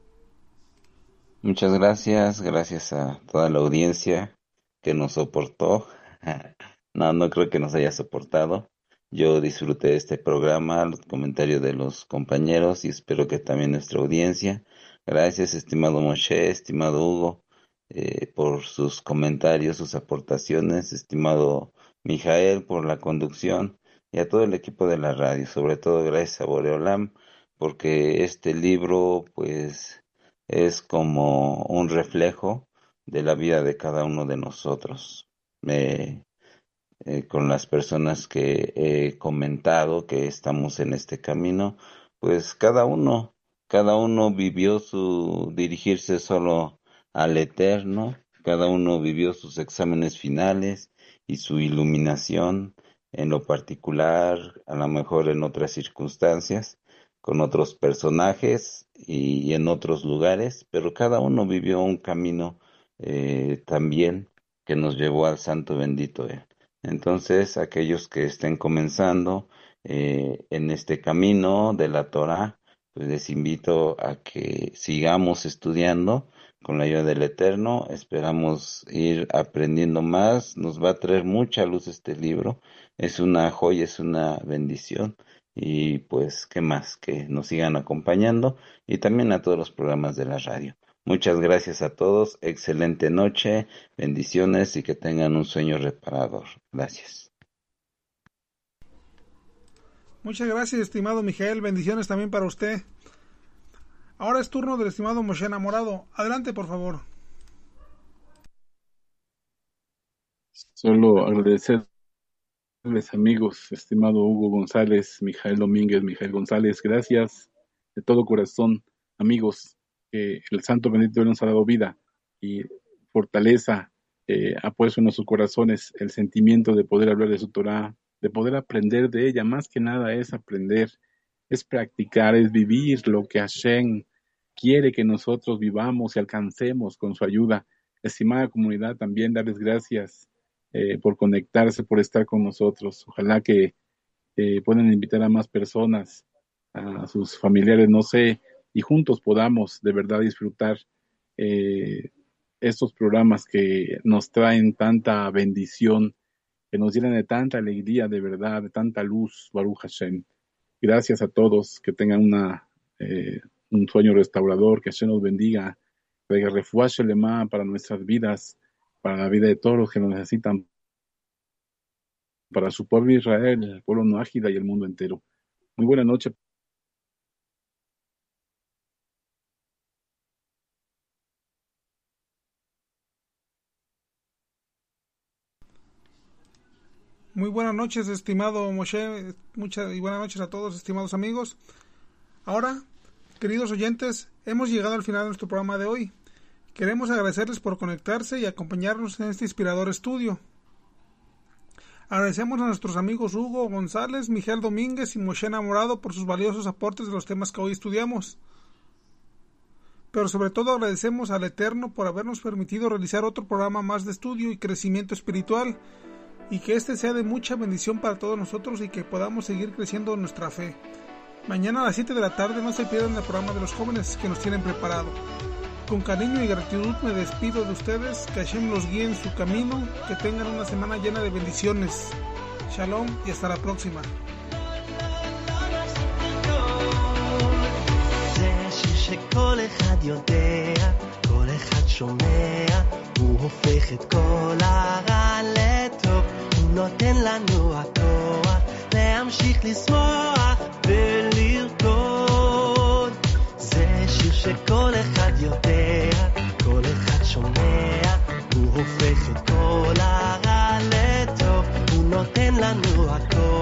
Muchas gracias, gracias a toda la audiencia que nos soportó. No, no creo que nos haya soportado. Yo disfruté de este programa, los comentarios de los compañeros y espero que también nuestra audiencia. Gracias, estimado Moshe, estimado Hugo, por sus comentarios, sus aportaciones, estimado Mijael por la conducción y a todo el equipo de la radio. Sobre todo gracias a Boreolam porque este libro, pues, es como un reflejo de la vida de cada uno de nosotros. Con las personas que he comentado que estamos en este camino, pues cada uno vivió su dirigirse solo al Eterno, cada uno vivió sus exámenes finales y su iluminación en lo particular, a lo mejor en otras circunstancias, con otros personajes y en otros lugares, pero cada uno vivió un camino también que nos llevó al santo bendito Él. Entonces, aquellos que estén comenzando en este camino de la Torah, pues les invito a que sigamos estudiando con la ayuda del Eterno. Esperamos ir aprendiendo más. Nos va a traer mucha luz este libro. Es una joya, es una bendición. Y pues, ¿qué más? Que nos sigan acompañando y también a todos los programas de la radio. Muchas gracias a todos. Excelente noche. Bendiciones y que tengan un sueño reparador. Gracias. Muchas gracias, estimado Mijael. Bendiciones también para usted. Ahora es turno del estimado Moshe Enamorado. Adelante, por favor. Solo agradecerles, amigos, estimado Hugo González, Mijael Domínguez, Mijael González, gracias de todo corazón, amigos, que el Santo Bendito Dios nos ha dado vida y fortaleza, ha puesto en nuestros corazones el sentimiento de poder hablar de su Torah, de poder aprender de ella. Más que nada es aprender, es practicar, es vivir lo que Hashem quiere que nosotros vivamos y alcancemos con su ayuda. Estimada comunidad, también darles gracias por conectarse, por estar con nosotros. Ojalá que puedan invitar a más personas, a sus familiares, no sé, y juntos podamos de verdad disfrutar estos programas que nos traen tanta bendición, que nos llenan de tanta alegría, de verdad, de tanta luz. Baruch Hashem. Gracias a todos, que tengan un sueño restaurador, que Hashem nos bendiga, que refuá shelema para nuestras vidas, para la vida de todos los que lo necesitan, para su pueblo Israel, el pueblo noágida y el mundo entero. Muy buena noche. Muy buenas noches, estimado Moshe. Muchas y buenas noches a todos, estimados amigos. Ahora, queridos oyentes, hemos llegado al final de nuestro programa de hoy. Queremos agradecerles por conectarse y acompañarnos en este inspirador estudio. Agradecemos a nuestros amigos Hugo González, Mijael Domínguez y Moshe Enamorado por sus valiosos aportes de los temas que hoy estudiamos. Pero sobre todo agradecemos al Eterno por habernos permitido realizar otro programa más de estudio y crecimiento espiritual, y que este sea de mucha bendición para todos nosotros y que podamos seguir creciendo en nuestra fe. Mañana a las 7 de la tarde no se pierdan el programa de los jóvenes que nos tienen preparado. Con cariño y gratitud me despido de ustedes, que Hashem los guíe en su camino, que tengan una semana llena de bendiciones. Shalom y hasta la próxima. שכל אחד יודע, כל אחד שומע, הוא הופך את כל הרע לטוב, הוא נותן לנו הכוח להמשיך לשמוח ולרקוד. זה שיר שכל אחד יודע, כל אחד שומע, הוא הופך את כל הרע לטוב, הוא נותן לנו הכוח